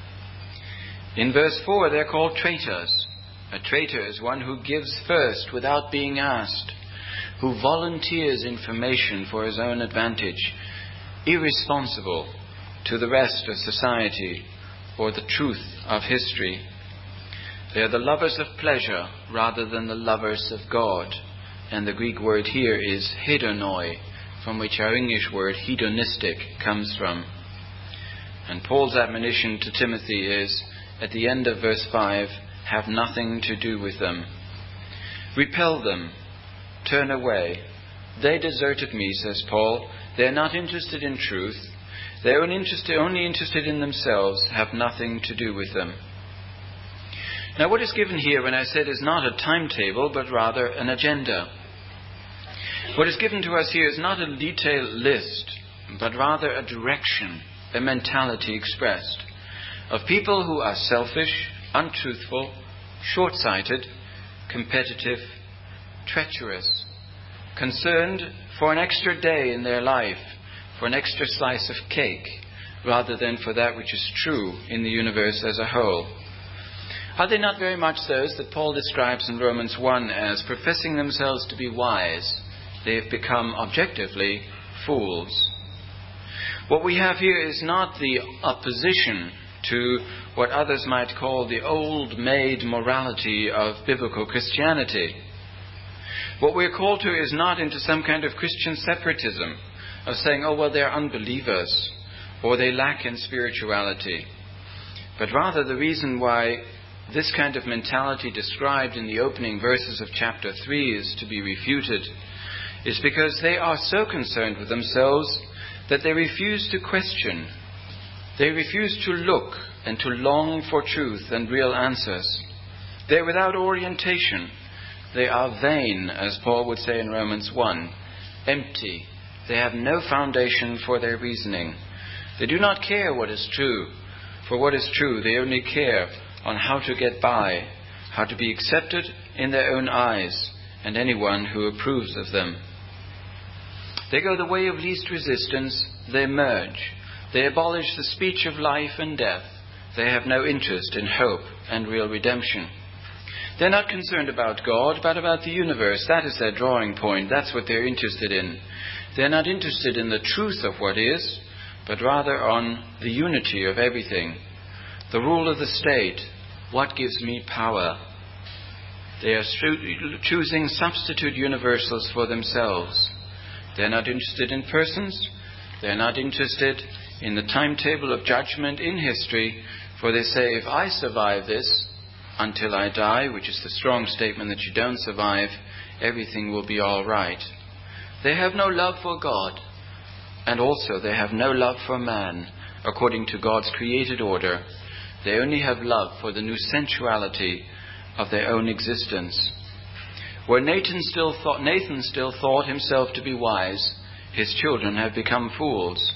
In verse four, they're called traitors. A traitor is one who gives first without being asked, who volunteers information for his own advantage, irresponsible to the rest of society or the truth of history. They are the lovers of pleasure rather than the lovers of God. And the Greek word here is hedonoi, from which our English word hedonistic comes from. And Paul's admonition to Timothy is, at the end of verse five, have nothing to do with them. Repel them. Turn away. They deserted me, says Paul. They're not interested in truth. They're only interested, only interested in themselves, have nothing to do with them. Now, what is given here, when I said, is not a timetable, but rather an agenda. What is given to us here is not a detailed list, but rather a direction, a mentality expressed, of people who are selfish, untruthful, short-sighted, competitive, treacherous, concerned for an extra day in their life, for an extra slice of cake, rather than for that which is true in the universe as a whole. Are they not very much those that Paul describes in Romans one as professing themselves to be wise? They have become objectively fools. What we have here is not the opposition to what others might call the old-maid morality of biblical Christianity. What we're called to is not into some kind of Christian separatism, of saying, oh, well, they're unbelievers, or they lack in spirituality. but rather the reason why this kind of mentality described in the opening verses of chapter three is to be refuted is because they are so concerned with themselves that they refuse to question. They refuse to look and to long for truth and real answers. They're without orientation. They are vain, as Paul would say in Romans one, empty. They have no foundation for their reasoning. They do not care what is true. For what is true, they only care on how to get by, how to be accepted in their own eyes and anyone who approves of them. They go the way of least resistance. They merge. They abolish the speech of life and death. They have no interest in hope and real redemption. They're not concerned about God, but about the universe. That is their drawing point. That's what they're interested in. They're not interested in the truth of what is, but rather on the unity of everything. The rule of the state. What gives me power? They are choosing substitute universals for themselves. They're not interested in persons. They're not interested in the timetable of judgment in history, for they say, if I survive this until I die, which is the strong statement that you don't survive, everything will be all right. They have no love for God, and also they have no love for man, according to God's created order. They only have love for the new sensuality of their own existence. Where Nathan still thought, Nathan still thought himself to be wise, his children have become fools.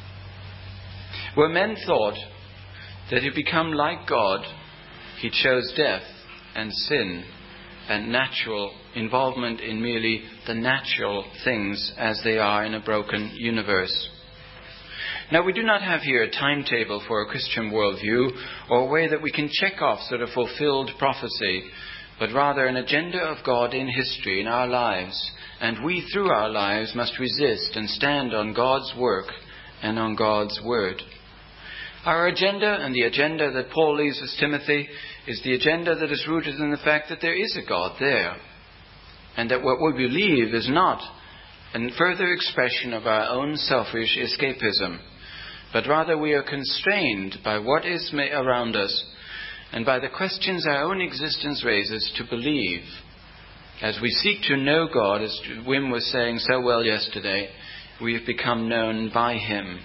Where men thought that he'd become like God, he chose death and sin and natural involvement in merely the natural things as they are in a broken universe. Now, we do not have here a timetable for a Christian worldview or a way that we can check off sort of fulfilled prophecy, but rather an agenda of God in history, in our lives. And we, through our lives, must resist and stand on God's work and on God's word. Our agenda, and the agenda that Paul leaves with Timothy, is the agenda that is rooted in the fact that there is a God there, and that what we believe is not a further expression of our own selfish escapism, but rather we are constrained by what is around us and by the questions our own existence raises to believe. As we seek to know God, as Wim was saying so well yesterday, we have become known by Him.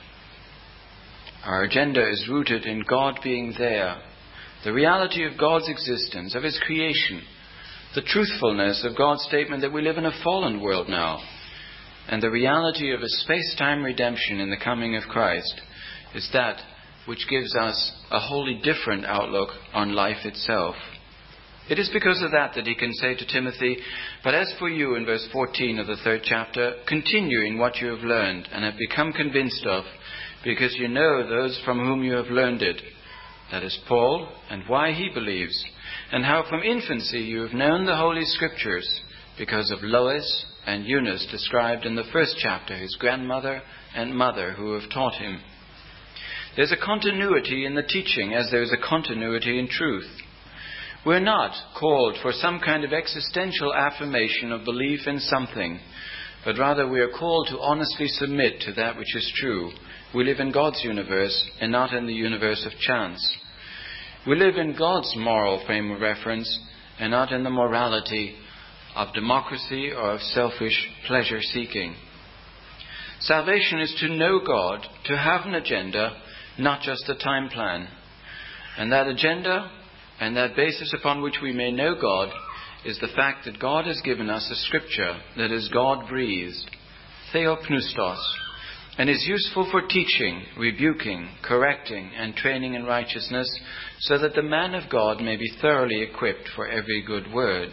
Our agenda is rooted in God being there, the reality of God's existence, of His creation, the truthfulness of God's statement that we live in a fallen world now, and the reality of a space-time redemption in the coming of Christ is that which gives us a wholly different outlook on life itself. It is because of that that he can say to Timothy, but as for you, in verse fourteen of the third chapter, continue in what you have learned and have become convinced of, because you know those from whom you have learned it. That is Paul, and why he believes, and how from infancy you have known the Holy Scriptures, because of Lois and Eunice described in the first chapter, his grandmother and mother who have taught him. There's a continuity in the teaching as there is a continuity in truth. We're not called for some kind of existential affirmation of belief in something, but rather we are called to honestly submit to that which is true. We live in God's universe and not in the universe of chance. We live in God's moral frame of reference and not in the morality of democracy or of selfish pleasure-seeking. Salvation is to know God, to have an agenda, not just a time plan. And that agenda and that basis upon which we may know God is the fact that God has given us a scripture that is God-breathed, theopneustos, and is useful for teaching, rebuking, correcting, and training in righteousness, so that the man of God may be thoroughly equipped for every good word.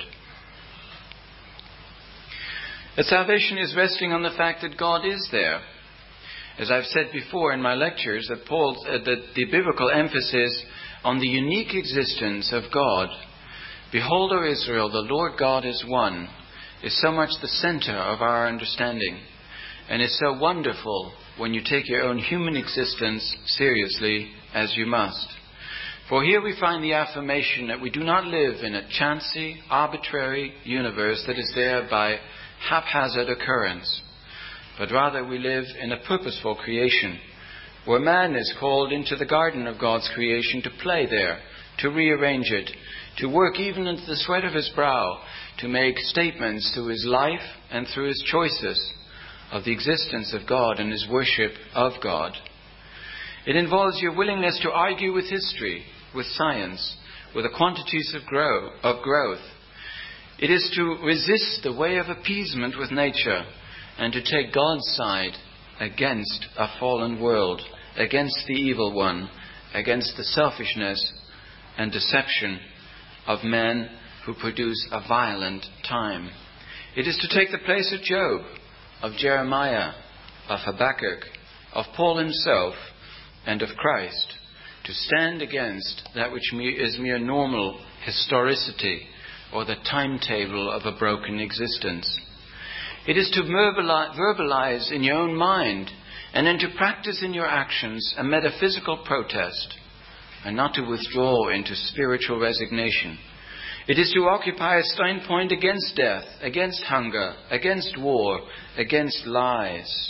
That salvation is resting on the fact that God is there. As I've said before in my lectures, that Paul's, uh, the, the biblical emphasis on the unique existence of God, behold, O Israel, the Lord God is one, is so much the center of our understanding, and is so wonderful when you take your own human existence seriously, as you must. For here we find the affirmation that we do not live in a chancy, arbitrary universe that is there by haphazard occurrence, but rather we live in a purposeful creation where man is called into the garden of God's creation to play there, to rearrange it, to work even into the sweat of his brow, to make statements through his life and through his choices of the existence of God and his worship of God. It involves your willingness to argue with history, with science, with the quantities of, grow, of growth. It is to resist the way of appeasement with nature and to take God's side against a fallen world, against the evil one, against the selfishness and deception of men who produce a violent time. It is to take the place of Job, of Jeremiah, of Habakkuk, of Paul himself, and of Christ, to stand against that which is mere normal historicity or the timetable of a broken existence. It is to verbalize in your own mind and then to practice in your actions a metaphysical protest and not to withdraw into spiritual resignation. It is to occupy a standpoint against death, against hunger, against war, against lies.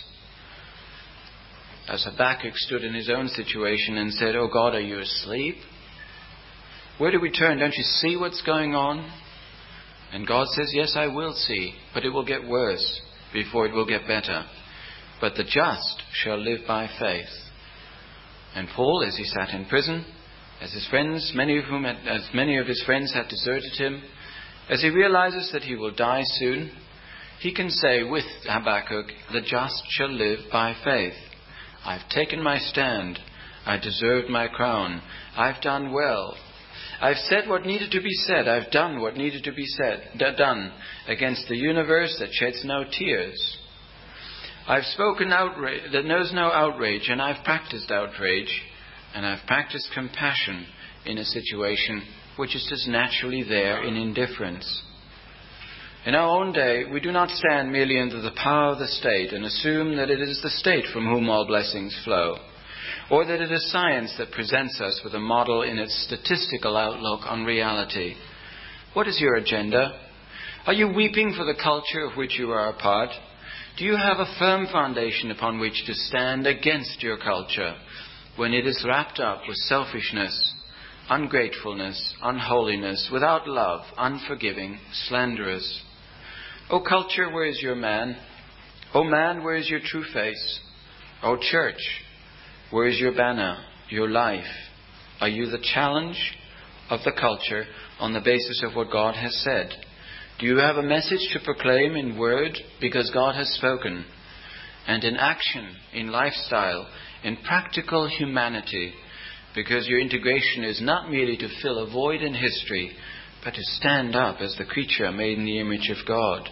As Habakkuk stood in his own situation and said, "Oh God, are you asleep? Where do we turn? Don't you see what's going on?" And God says, "Yes, I will see, but it will get worse before it will get better. But the just shall live by faith." And Paul, as he sat in prison, as his friends, many of whom, had, as many of his friends had deserted him, as he realizes that he will die soon, he can say with Habakkuk, "The just shall live by faith. I've taken my stand. I deserved my crown. I've done well. I've said what needed to be said. I've done what needed to be said, done against the universe that sheds no tears. I've spoken outrage that knows no outrage, and I've practiced outrage, and I've practiced compassion in a situation which is just naturally there in indifference." In our own day, we do not stand merely under the power of the state and assume that it is the state from whom all blessings flow, or that it is science that presents us with a model in its statistical outlook on reality. What is your agenda? Are you weeping for the culture of which you are a part? Do you have a firm foundation upon which to stand against your culture when it is wrapped up with selfishness, ungratefulness, unholiness, without love, unforgiving, slanderous? O culture, where is your man? O man, where is your true face? O church, where is your banner, your life? Are you the challenge of the culture on the basis of what God has said? Do you have a message to proclaim in word because God has spoken, and in action, in lifestyle, in practical humanity, because your integration is not merely to fill a void in history, but to stand up as the creature made in the image of God?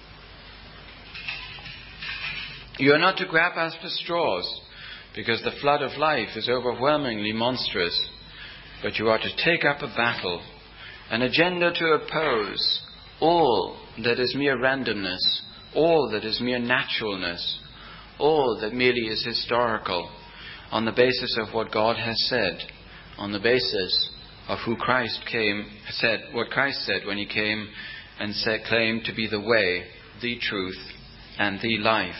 You are not to grab after straws, because the flood of life is overwhelmingly monstrous, but you are to take up a battle, an agenda to oppose all that is mere randomness, all that is mere naturalness, all that merely is historical, on the basis of what God has said, on the basis of who Christ came, said, what Christ said when he came and said, claimed to be the way, the truth, and the life.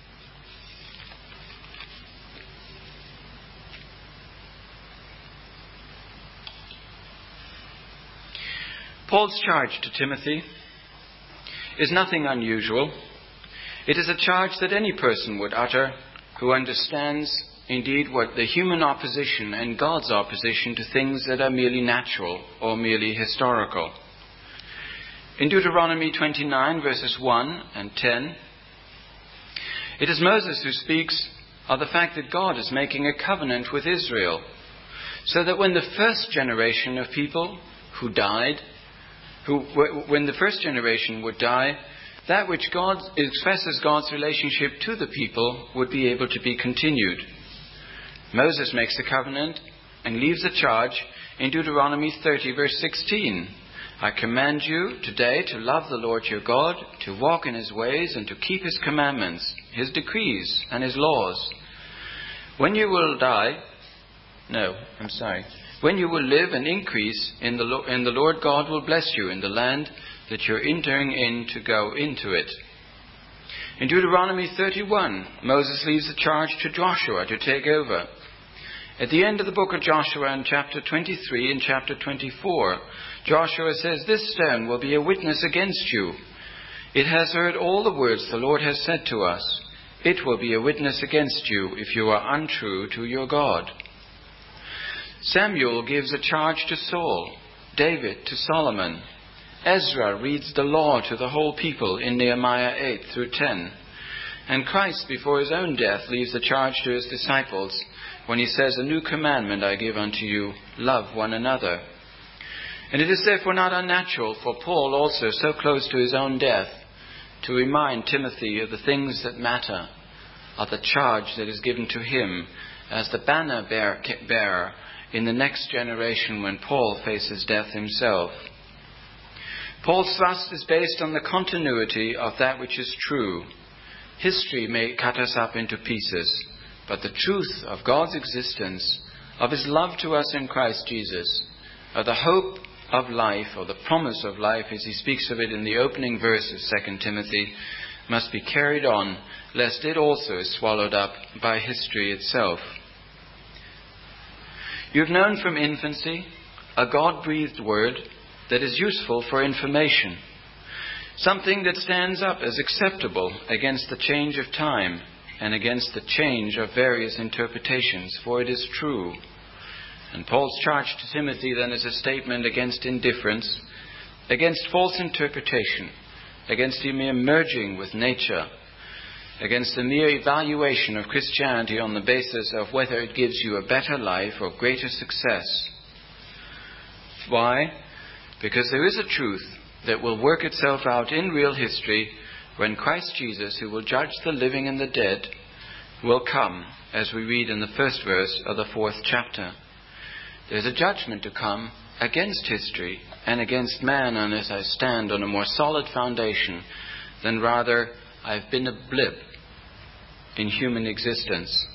Paul's charge to Timothy is nothing unusual. It is a charge that any person would utter who understands indeed what the human opposition and God's opposition to things that are merely natural or merely historical. In Deuteronomy twenty-nine, verses one and ten, it is Moses who speaks of the fact that God is making a covenant with Israel, so that when the first generation of people who died, who, when the first generation would die, that which God expresses God's relationship to the people would be able to be continued. Moses makes the covenant and leaves a charge in Deuteronomy thirty, verse sixteen. I command you today to love the Lord your God, to walk in his ways and to keep his commandments, his decrees and his laws. When you will die, no, I'm sorry. When you will live and increase, in the, in the Lord God will bless you in the land that you're entering in to go into it. In Deuteronomy thirty-one, Moses leaves the charge to Joshua to take over. At the end of the book of Joshua in chapter twenty-three and chapter twenty-four, Joshua says, "This stone will be a witness against you. It has heard all the words the Lord has said to us. It will be a witness against you if you are untrue to your God." Samuel gives a charge to Saul, David to Solomon. Ezra reads the law to the whole people in Nehemiah eight through ten. And Christ, before his own death, leaves the charge to his disciples when he says, "A new commandment I give unto you, love one another." And it is therefore not unnatural for Paul, also so close to his own death, to remind Timothy of the things that matter, of the charge that is given to him as the banner bearer in the next generation when Paul faces death himself. Paul's thrust is based on the continuity of that which is true. History may cut us up into pieces, but the truth of God's existence, of his love to us in Christ Jesus, of the hope of life, or the promise of life as he speaks of it in the opening verse of Second Timothy, must be carried on, lest it also is swallowed up by history itself. You've known from infancy a God-breathed word that is useful for information, something that stands up as acceptable against the change of time and against the change of various interpretations, for it is true. And Paul's charge to Timothy then is a statement against indifference, against false interpretation, against the mere merging with nature, against the mere evaluation of Christianity on the basis of whether it gives you a better life or greater success. Why? Because there is a truth that will work itself out in real history when Christ Jesus, who will judge the living and the dead, will come, as we read in the first verse of the fourth chapter. There's a judgment to come against history and against man unless I stand on a more solid foundation than rather I've been a blip in human existence.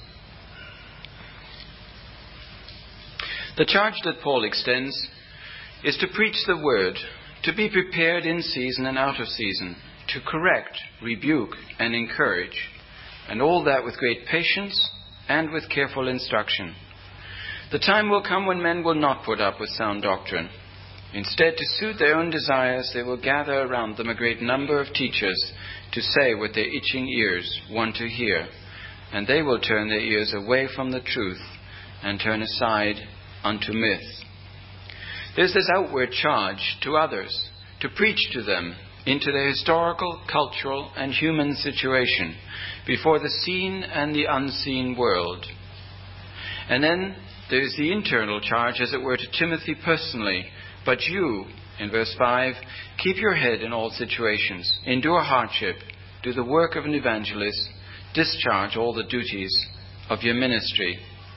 The charge that Paul extends is to preach the word, to be prepared in season and out of season, to correct, rebuke, and encourage, and all that with great patience and with careful instruction. The time will come when men will not put up with sound doctrine. Instead, to suit their own desires, they will gather around them a great number of teachers to say what their itching ears want to hear, and they will turn their ears away from the truth and turn aside unto myth. There's this outward charge to others to preach to them into their historical, cultural, and human situation before the seen and the unseen world. And then there is the internal charge, as it were, to Timothy personally. But you, in verse five, keep your head in all situations, endure hardship, do the work of an evangelist, discharge all the duties of your ministry.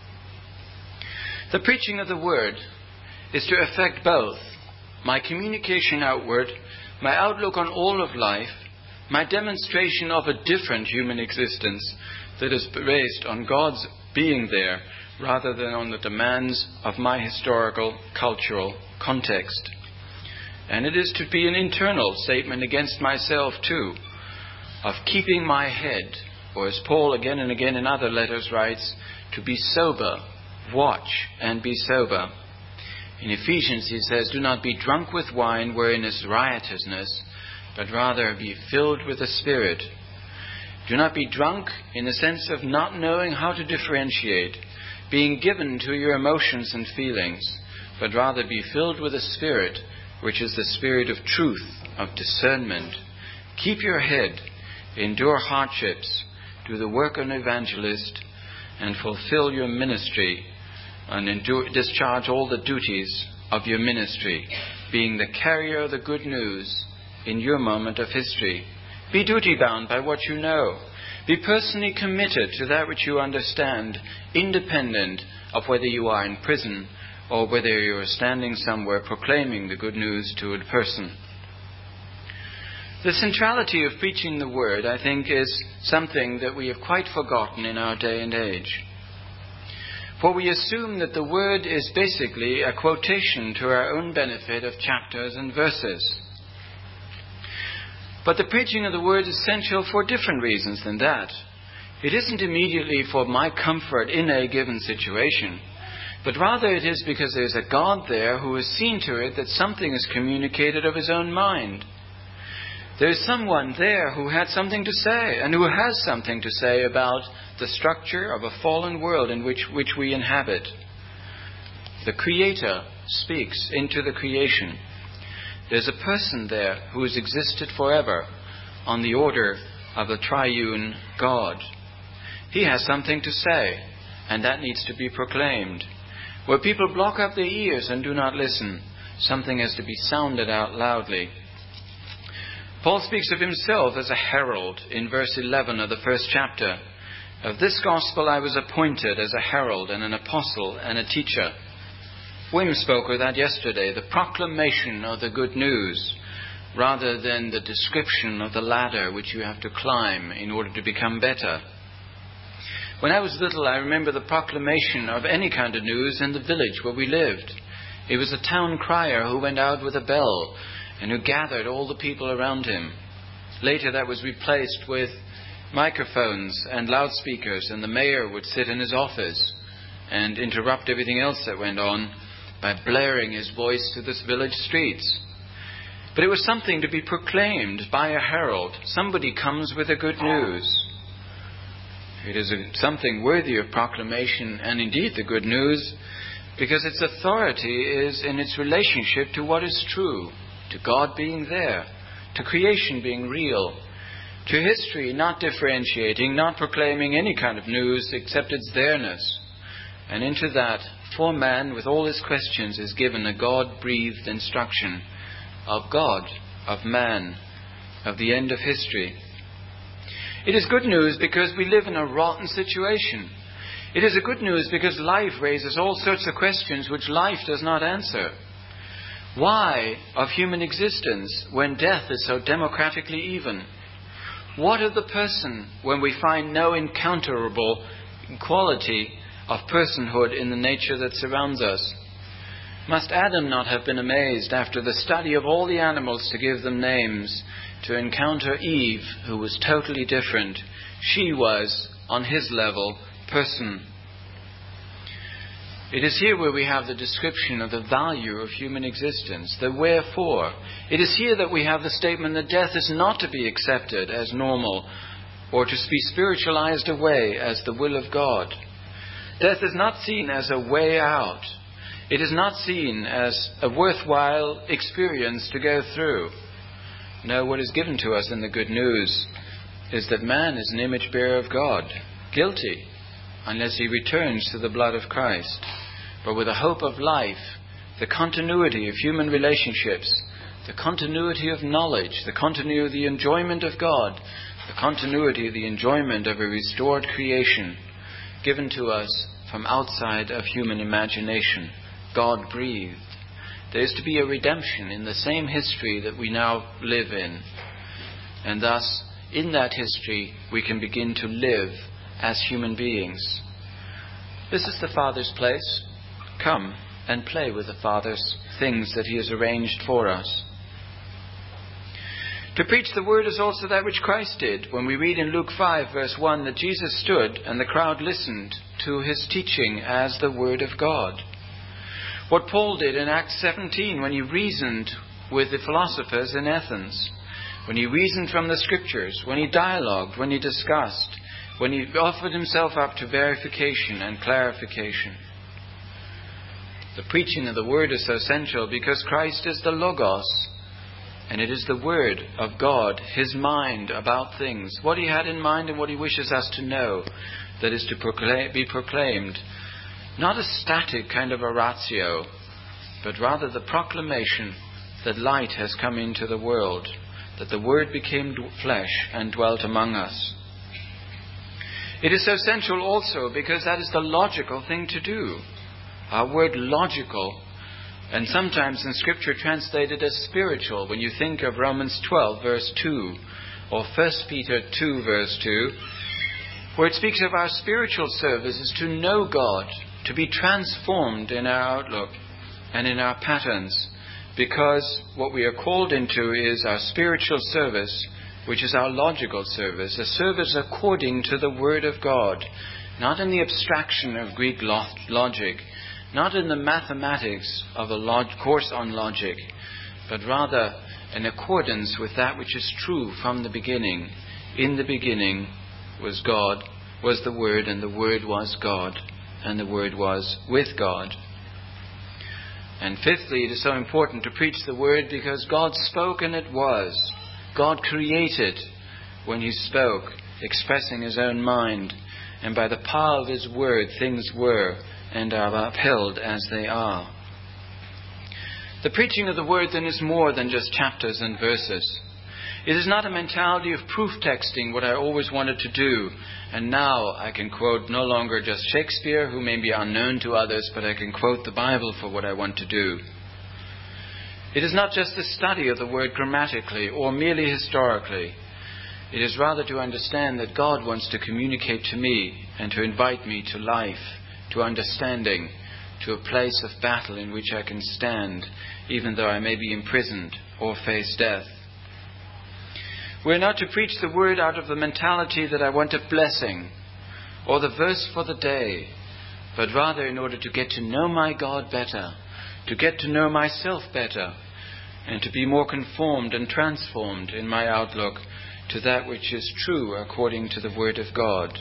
The preaching of the word is to affect both my communication outward, my outlook on all of life, my demonstration of a different human existence that is based on God's being there rather than on the demands of my historical, cultural context. And it is to be an internal statement against myself too, of keeping my head, or as Paul again and again in other letters writes, to be sober, watch and be sober. In Ephesians he says, do not be drunk with wine wherein is riotousness, but rather be filled with the Spirit. Do not be drunk in the sense of not knowing how to differentiate, being given to your emotions and feelings, but rather be filled with the Spirit, which is the Spirit of truth, of discernment. Keep your head, endure hardships, do the work of an evangelist, and fulfill your ministry, and endure, discharge all the duties of your ministry, being the carrier of the good news in your moment of history. Be duty-bound by what you know. Be personally committed to that which you understand, independent of whether you are in prison or whether you are standing somewhere proclaiming the good news to a person. The centrality of preaching the word, I think, is something that we have quite forgotten in our day and age. For we assume that the word is basically a quotation to our own benefit of chapters and verses. But the preaching of the word is essential for different reasons than that. It isn't immediately for my comfort in a given situation, but rather it is because there's a God there who has seen to it that something is communicated of his own mind. There's someone there who had something to say, and who has something to say about the structure of a fallen world in which, which we inhabit. The Creator speaks into the creation. There's a person there who has existed forever on the order of the triune God. He has something to say, and that needs to be proclaimed. Where people block up their ears and do not listen, something has to be sounded out loudly. Paul speaks of himself as a herald in verse eleven of the first chapter. Of this gospel I was appointed as a herald and an apostle and a teacher. Wim spoke of that yesterday, the proclamation of the good news, rather than the description of the ladder which you have to climb in order to become better. When I was little, I remember the proclamation of any kind of news in the village where we lived. It was a town crier who went out with a bell and who gathered all the people around him. Later that was replaced with microphones and loudspeakers, and the mayor would sit in his office and interrupt everything else that went on by blaring his voice to the village streets. But it was something to be proclaimed by a herald. Somebody comes with the good news. It is a, something worthy of proclamation, and indeed the good news, because its authority is in its relationship to what is true, to God being there, to creation being real, to history not differentiating, not proclaiming any kind of news except its there-ness. And into that, for man with all his questions is given a God-breathed instruction of God, of man, of the end of history. It is good news because we live in a rotten situation. It is a good news because life raises all sorts of questions which life does not answer. Why of human existence when death is so democratically even? What of the person when we find no encounterable quality of personhood in the nature that surrounds us? Must Adam not have been amazed after the study of all the animals to give them names, to encounter Eve, who was totally different? She was, on his level, person. It is here where we have the description of the value of human existence, the wherefore. It is here that we have the statement that death is not to be accepted as normal or to be spiritualized away as the will of God. Death is not seen as a way out. It is not seen as a worthwhile experience to go through. No, what is given to us in the good news is that man is an image bearer of God, guilty unless he returns to the blood of Christ. But with a hope of life, the continuity of human relationships, the continuity of knowledge, the continuity of the enjoyment of God, the continuity of the enjoyment of a restored creation given to us from outside of human imagination, God breathed. There is to be a redemption in the same history that we now live in. And thus, in that history, we can begin to live as human beings. This is the Father's place. Come and play with the Father's things that He has arranged for us. To preach the word is also that which Christ did. When we read in Luke five, verse one, that Jesus stood and the crowd listened to His teaching as the word of God. What Paul did in Acts seventeen when he reasoned with the philosophers in Athens, when he reasoned from the scriptures, when he dialogued, when he discussed, when he offered himself up to verification and clarification. The preaching of the word is so essential because Christ is the Logos, and it is the word of God, His mind about things, what He had in mind and what He wishes us to know, that is to proclaim, be proclaimed. Not a static kind of oratio, but rather the proclamation that light has come into the world, that the Word became flesh and dwelt among us. It is so central also because that is the logical thing to do. Our word logical, and sometimes in Scripture translated as spiritual, when you think of Romans twelve verse two, or First Peter two verse two, where it speaks of our spiritual service is to know God, to be transformed in our outlook and in our patterns, because what we are called into is our spiritual service, which is our logical service, a service according to the Word of God, not in the abstraction of Greek lo- logic, not in the mathematics of a log- course on logic, but rather in accordance with that which is true from the beginning. In the beginning was God, was the Word, and the Word was God, and the Word was with God. And fifthly, it is so important to preach the Word because God spoke and it was. God created when He spoke, expressing His own mind. And by the power of His Word, things were and are upheld as they are. The preaching of the Word then is more than just chapters and verses. It is not a mentality of proof texting, what I always wanted to do. And now I can quote no longer just Shakespeare, who may be unknown to others, but I can quote the Bible for what I want to do. It is not just the study of the Word grammatically or merely historically. It is rather to understand that God wants to communicate to me and to invite me to life, to understanding, to a place of battle in which I can stand, even though I may be imprisoned or face death. We're not to preach the Word out of the mentality that I want a blessing or the verse for the day, but rather in order to get to know my God better, to get to know myself better, and to be more conformed and transformed in my outlook to that which is true according to the Word of God.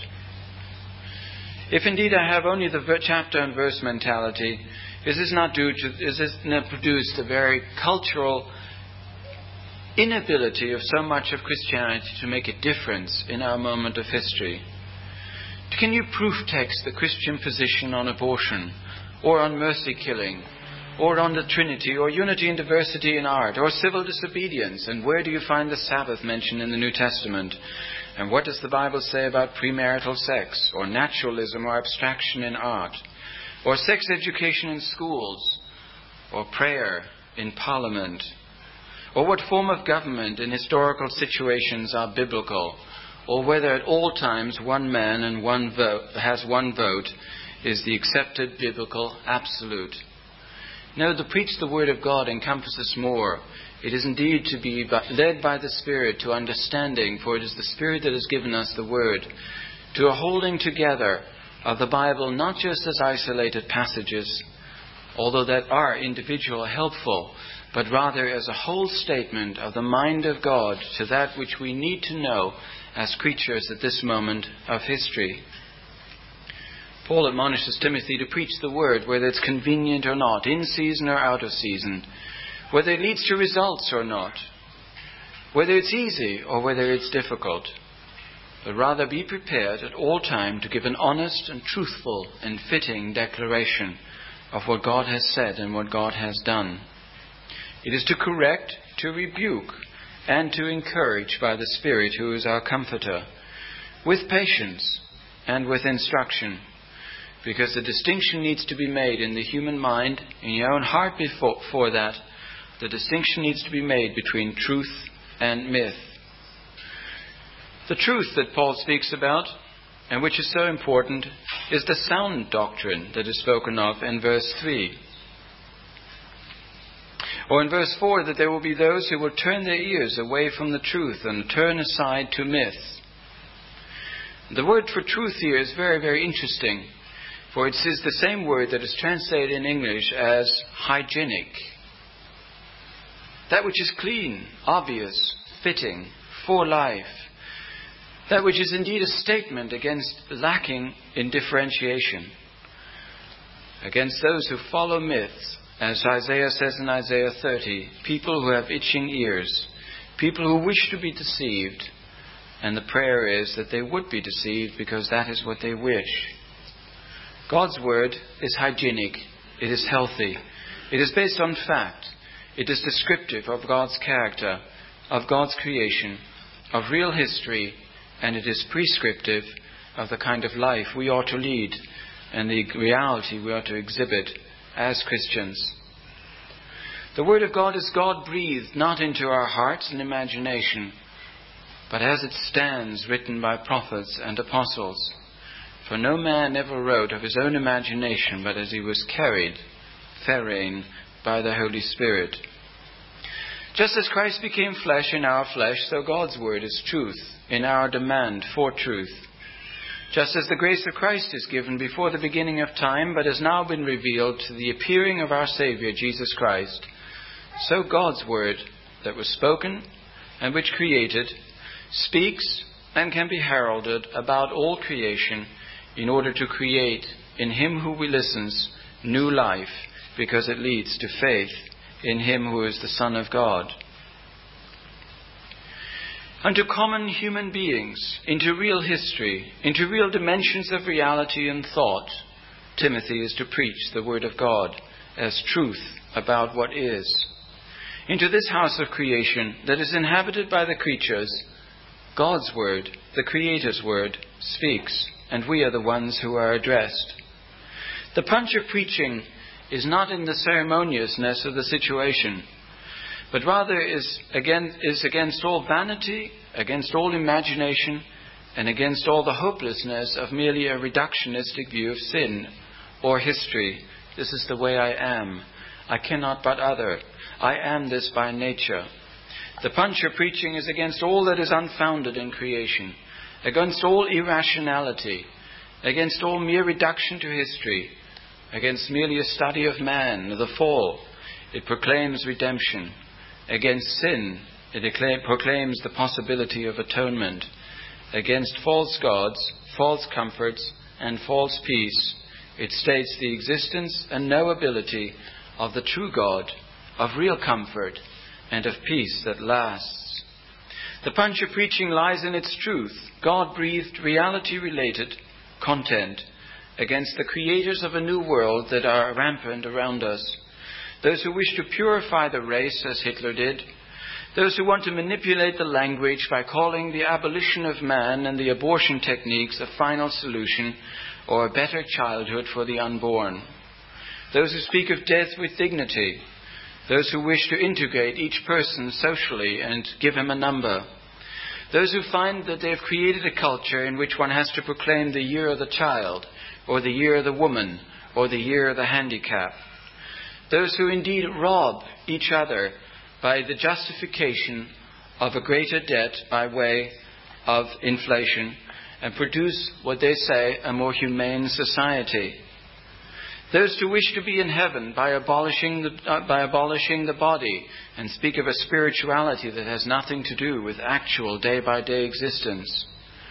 If indeed I have only the chapter and verse mentality, is this not due to, is this not produced a very cultural inability of so much of Christianity to make a difference in our moment of history? Can you proof text the Christian position on abortion, or on mercy killing, or on the Trinity, or unity and diversity in art, or civil disobedience? And where do you find the Sabbath mentioned in the New Testament? And what does the Bible say about premarital sex, or naturalism, or abstraction in art, or sex education in schools, or prayer in Parliament? Or what form of government in historical situations are biblical, or whether at all times one man and one vote has one vote is the accepted biblical absolute. No, the preach the Word of God encompasses more. It is indeed to be led by the Spirit to understanding, for it is the Spirit that has given us the Word, to a holding together of the Bible, not just as isolated passages, although that are individual helpful, but rather as a whole statement of the mind of God to that which we need to know as creatures at this moment of history. Paul admonishes Timothy to preach the Word, whether it's convenient or not, in season or out of season, whether it leads to results or not, whether it's easy or whether it's difficult, but rather be prepared at all time to give an honest and truthful and fitting declaration of what God has said and what God has done. It is to correct, to rebuke, and to encourage by the Spirit, who is our comforter, with patience and with instruction, because the distinction needs to be made in the human mind, in your own heart before, before that. The distinction needs to be made between truth and myth. The truth that Paul speaks about, and which is so important, is the sound doctrine that is spoken of in verse three. Or in verse four, that there will be those who will turn their ears away from the truth and turn aside to myth. The word for truth here is very, very interesting, for it is the same word that is translated in English as hygienic. That which is clean, obvious, fitting, for life. That which is indeed a statement against lacking in differentiation, against those who follow myths. As Isaiah says in Isaiah thirty, people who have itching ears, people who wish to be deceived, and the prayer is that they would be deceived because that is what they wish. God's word is hygienic, it is healthy, it is based on fact, it is descriptive of God's character, of God's creation, of real history, and it is prescriptive of the kind of life we ought to lead and the reality we ought to exhibit as Christians. The Word of God is God-breathed, not into our hearts and imagination, but as it stands written by prophets and apostles. For no man ever wrote of his own imagination, but as he was carried, therein, by the Holy Spirit. Just as Christ became flesh in our flesh, so God's word is truth in our demand for truth. Just as the grace of Christ is given before the beginning of time, but has now been revealed to the appearing of our Saviour, Jesus Christ, so God's word that was spoken and which created, speaks and can be heralded about all creation in order to create in him who we listens new life, because it leads to faith in him who is the Son of God. Unto common human beings, into real history, into real dimensions of reality and thought, Timothy is to preach the word of God as truth about what is. Into this house of creation that is inhabited by the creatures, God's word, the Creator's word, speaks, and we are the ones who are addressed. The punch of preaching is not in the ceremoniousness of the situation, but rather is against, is against all vanity, against all imagination, and against all the hopelessness of merely a reductionistic view of sin or history. This is the way I am. I cannot but other. I am this by nature. The punch of preaching is against all that is unfounded in creation, against all irrationality, against all mere reduction to history, against merely a study of man, the fall. It proclaims redemption. Against sin, it proclaims the possibility of atonement. Against false gods, false comforts, and false peace, it states the existence and knowability of the true God, of real comfort, and of peace that lasts. The punch of preaching lies in its truth, God-breathed, reality-related content, against the creators of a new world that are rampant around us. Those who wish to purify the race, as Hitler did. Those who want to manipulate the language by calling the abolition of man and the abortion techniques a final solution or a better childhood for the unborn. Those who speak of death with dignity. Those who wish to integrate each person socially and give him a number. Those who find that they have created a culture in which one has to proclaim the year of the child, or the year of the woman, or the year of the handicap. Those who indeed rob each other by the justification of a greater debt by way of inflation and produce what they say a more humane society. Those who wish to be in heaven by abolishing the, uh, by abolishing the body and speak of a spirituality that has nothing to do with actual day-by-day existence.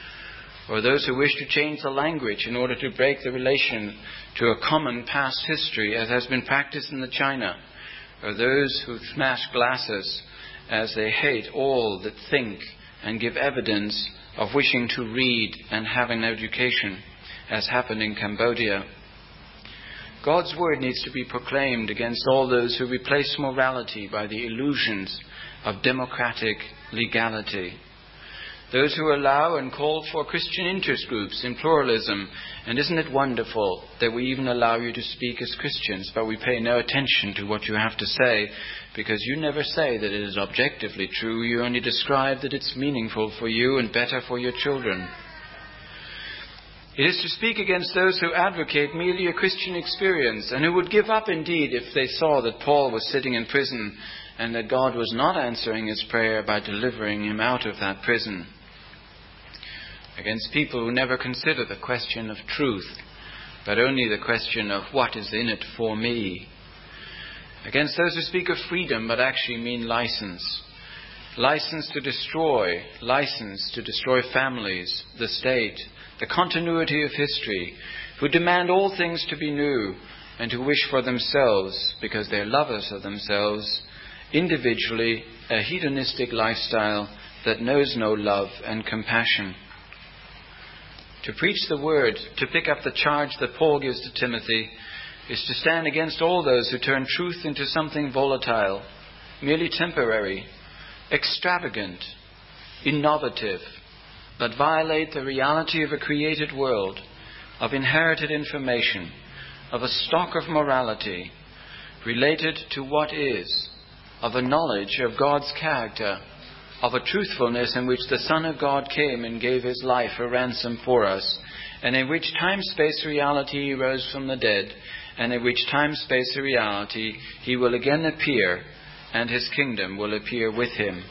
Or those who wish to change the language in order to break the relation to a common past history as has been practiced in the China. Or those who smash glasses as they hate all that think and give evidence of wishing to read and have an education, as happened in Cambodia. God's word needs to be proclaimed against all those who replace morality by the illusions of democratic legality. Those who allow and call for Christian interest groups in pluralism. And isn't it wonderful that we even allow you to speak as Christians, but we pay no attention to what you have to say, because you never say that it is objectively true. You only describe that it's meaningful for you and better for your children. It is to speak against those who advocate merely a Christian experience and who would give up indeed if they saw that Paul was sitting in prison and that God was not answering his prayer by delivering him out of that prison. Against people who never consider the question of truth, but only the question of what is in it for me. Against those who speak of freedom but actually mean license. License to destroy, license to destroy families, the state, the continuity of history, who demand all things to be new and who wish for themselves, because they're lovers of themselves, individually a hedonistic lifestyle that knows no love and compassion. To preach the word, to pick up the charge that Paul gives to Timothy, is to stand against all those who turn truth into something volatile, merely temporary, extravagant, innovative, but violate the reality of a created world, of inherited information, of a stock of morality, related to what is, of a knowledge of God's character, of a truthfulness in which the Son of God came and gave his life a ransom for us, and in which time-space reality he rose from the dead, and in which time-space reality he will again appear and his kingdom will appear with him.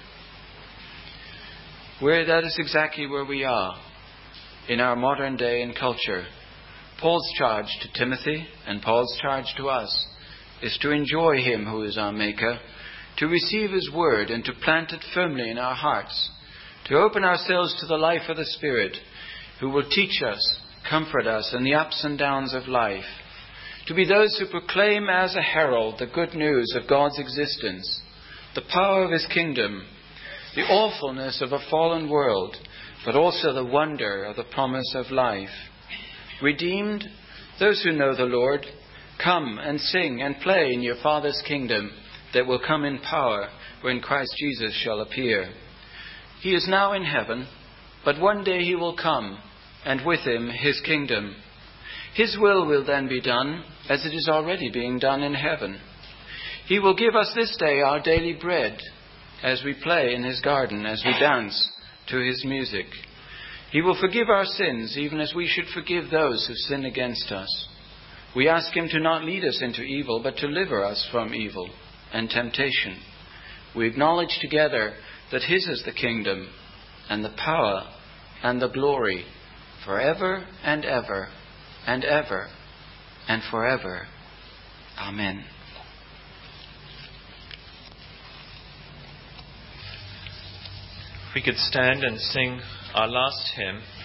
Where that is exactly where we are in our modern day and culture. Paul's charge to Timothy and Paul's charge to us is to enjoy him who is our Maker, to receive his word and to plant it firmly in our hearts, to open ourselves to the life of the Spirit, who will teach us, comfort us in the ups and downs of life, to be those who proclaim as a herald the good news of God's existence, the power of his kingdom, the awfulness of a fallen world, but also the wonder of the promise of life. Redeemed, those who know the Lord, come and sing and play in your Father's kingdom that will come in power when Christ Jesus shall appear. He is now in heaven, but one day he will come, and with him his kingdom. His will will then be done as it is already being done in heaven. He will give us this day our daily bread as we play in his garden, as we dance to his music. He will forgive our sins even as we should forgive those who sin against us. We ask him to not lead us into evil, but to deliver us from evil and temptation. We acknowledge together that his is the kingdom and the power and the glory forever and ever and ever and forever. Amen. If we could stand and sing our last hymn.